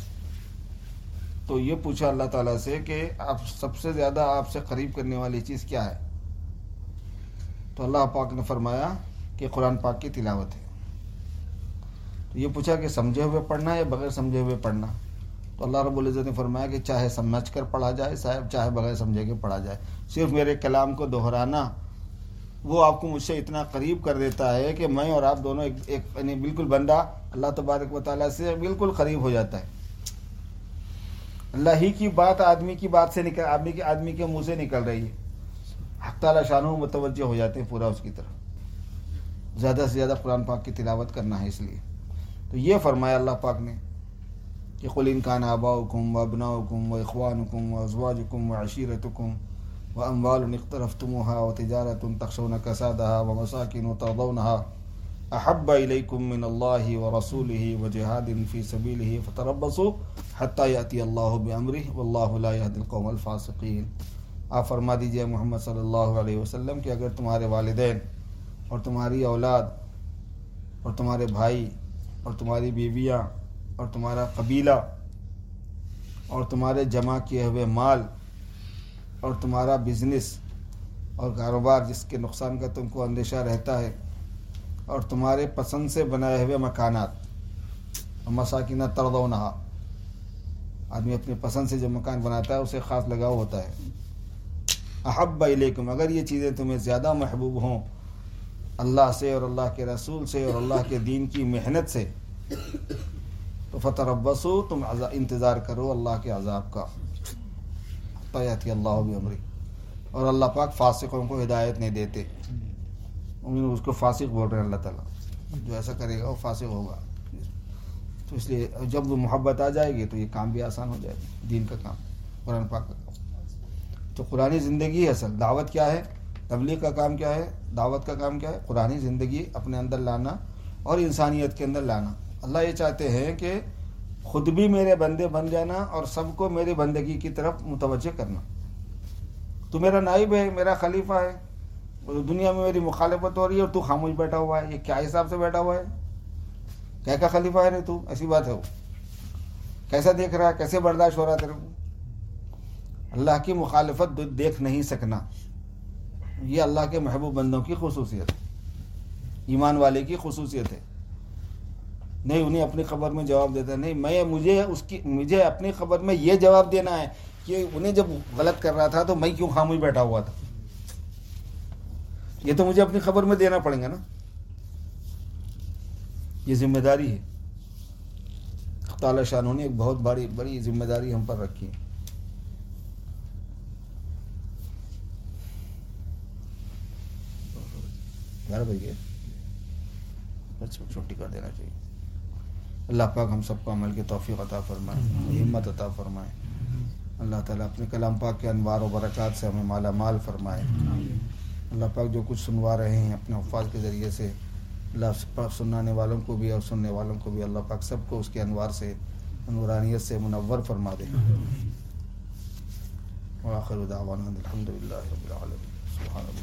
تو یہ پوچھا اللہ تعالیٰ سے کہ آپ سب سے زیادہ آپ سے قریب کرنے والی چیز کیا ہے؟ تو اللہ پاک نے فرمایا کہ قرآن پاک کی تلاوت ہے۔ تو یہ پوچھا کہ سمجھے ہوئے پڑھنا یا بغیر سمجھے ہوئے پڑھنا؟ تو اللہ رب العزت نے فرمایا کہ چاہے سمجھ کر پڑھا جائے صاحب، چاہے بغیر سمجھے کے پڑھا جائے، صرف میرے کلام کو دہرانا وہ آپ کو مجھ سے اتنا قریب کر دیتا ہے کہ میں اور آپ دونوں ایک ایک یعنی بالکل بندہ اللہ تبارک و تعالیٰ سے بالکل قریب ہو جاتا ہے۔ اللہ ہی کی بات آدمی کی بات سے نکل آدمی کے آدمی کے منہ سے نکل رہی ہے، حق تعالیٰ شانہ متوجہ ہو جاتے ہیں پورا اس کی طرف۔ زیادہ سے زیادہ قرآن پاک کی تلاوت کرنا ہے۔ اس لیے تو یہ فرمایا اللہ پاک نے کہ قل ان کان آباؤکم وابناؤکم واخوانکم وازواجکم وعشیرتکم واموال اقترفتموها وتجارۃ تخشون کسادها ومساکن ترضونها احب الیکم من اللہ ورسولہ وجہاد فی سبیلہ فتربصوا حتی یأتی اللہ بامرہ واللہ لا یہدی القوم الفاسقین۔ آپ فرما دیجئے محمد صلی اللہ علیہ وسلم کہ اگر تمہارے والدین اور تمہاری اولاد اور تمہارے بھائی اور تمہاری بیویاں اور تمہارا قبیلہ اور تمہارے جمع کیے ہوئے مال اور تمہارا بزنس اور کاروبار جس کے نقصان کا تم کو اندیشہ رہتا ہے، اور تمہارے پسند سے بنائے ہوئے مکانات اور مساکین ترضونہا، آدمی اپنے پسند سے جو مکان بناتا ہے اسے خاص لگاؤ ہوتا ہے، احب الیکم، اگر یہ چیزیں تمہیں زیادہ محبوب ہوں اللہ سے اور اللہ کے رسول سے اور اللہ کے دین کی محنت سے، تو فتربصوا، تم انتظار کرو اللہ کے عذاب کا، حتی یأتی اللہ بامرہ، اور اللہ پاک فاسقوں کو ہدایت نہیں دیتے۔ اس کو فاسق بول رہے ہیں اللہ تعالیٰ، جو ایسا کرے گا وہ فاسق ہوگا۔ تو اس لیے جب وہ محبت آ جائے گی تو یہ کام بھی آسان ہو جائے گا، دین کا کام، قرآن پاک کا کام۔ تو قرآنی زندگی ہے اصل دعوت کیا ہے، تبلیغ کا کام کیا ہے، دعوت کا کام کیا ہے، قرآنی زندگی اپنے اندر لانا اور انسانیت کے اندر لانا۔ اللہ یہ چاہتے ہیں کہ خود بھی میرے بندے بن جانا اور سب کو میری بندگی کی طرف متوجہ کرنا۔ تو میرا نائب ہے، میرا خلیفہ ہے، اور دنیا میں میری مخالفت ہو رہی ہے اور تو خاموش بیٹھا ہوا ہے، یہ کیا حساب سے بیٹھا ہوا ہے؟ کیا کا خلیفہ ہے رے تو؟ ایسی بات ہے وہ کیسا دیکھ رہا ہے، کیسے برداشت ہو رہا ہے تیرے کو؟ اللہ کی مخالفت دیکھ نہیں سکنا، یہ اللہ کے محبوب بندوں کی خصوصیت ہے، ایمان والے کی خصوصیت ہے۔ نہیں انہیں اپنی خبر میں جواب دیتا ہے، نہیں میں مجھے اس کی مجھے اپنی خبر میں یہ جواب دینا ہے کہ انہیں جب غلط کر رہا تھا تو میں کیوں خاموش بیٹھا ہوا تھا، یہ تو مجھے اپنی خبر میں دینا پڑے گا نا، یہ ذمہ داری ہے۔ تعالی شاہ نے ایک بہت بڑی بڑی ذمہ داری ہم پر رکھی ہے۔ گیارہ بج گئے، بس چھٹی کر دینا چاہیے۔ اللہ پاک ہم سب کو عمل کی توفیق عطا فرمائے، ہمت عطا فرمائے۔ اللہ تعالیٰ اپنے کلام پاک کے انوار و برکات سے ہمیں مالا مال فرمائے۔ اللہ پاک جو کچھ سنوا رہے ہیں اپنے حفاظ کے ذریعے سے، اللہ پاک سنانے والوں کو بھی اور سننے والوں کو بھی اللہ پاک سب کو اس کے انوار سے، نورانیت سے منور فرما دے۔ وآخر دعوانا الحمد للہ رب العالمین۔ سبحان اللہ۔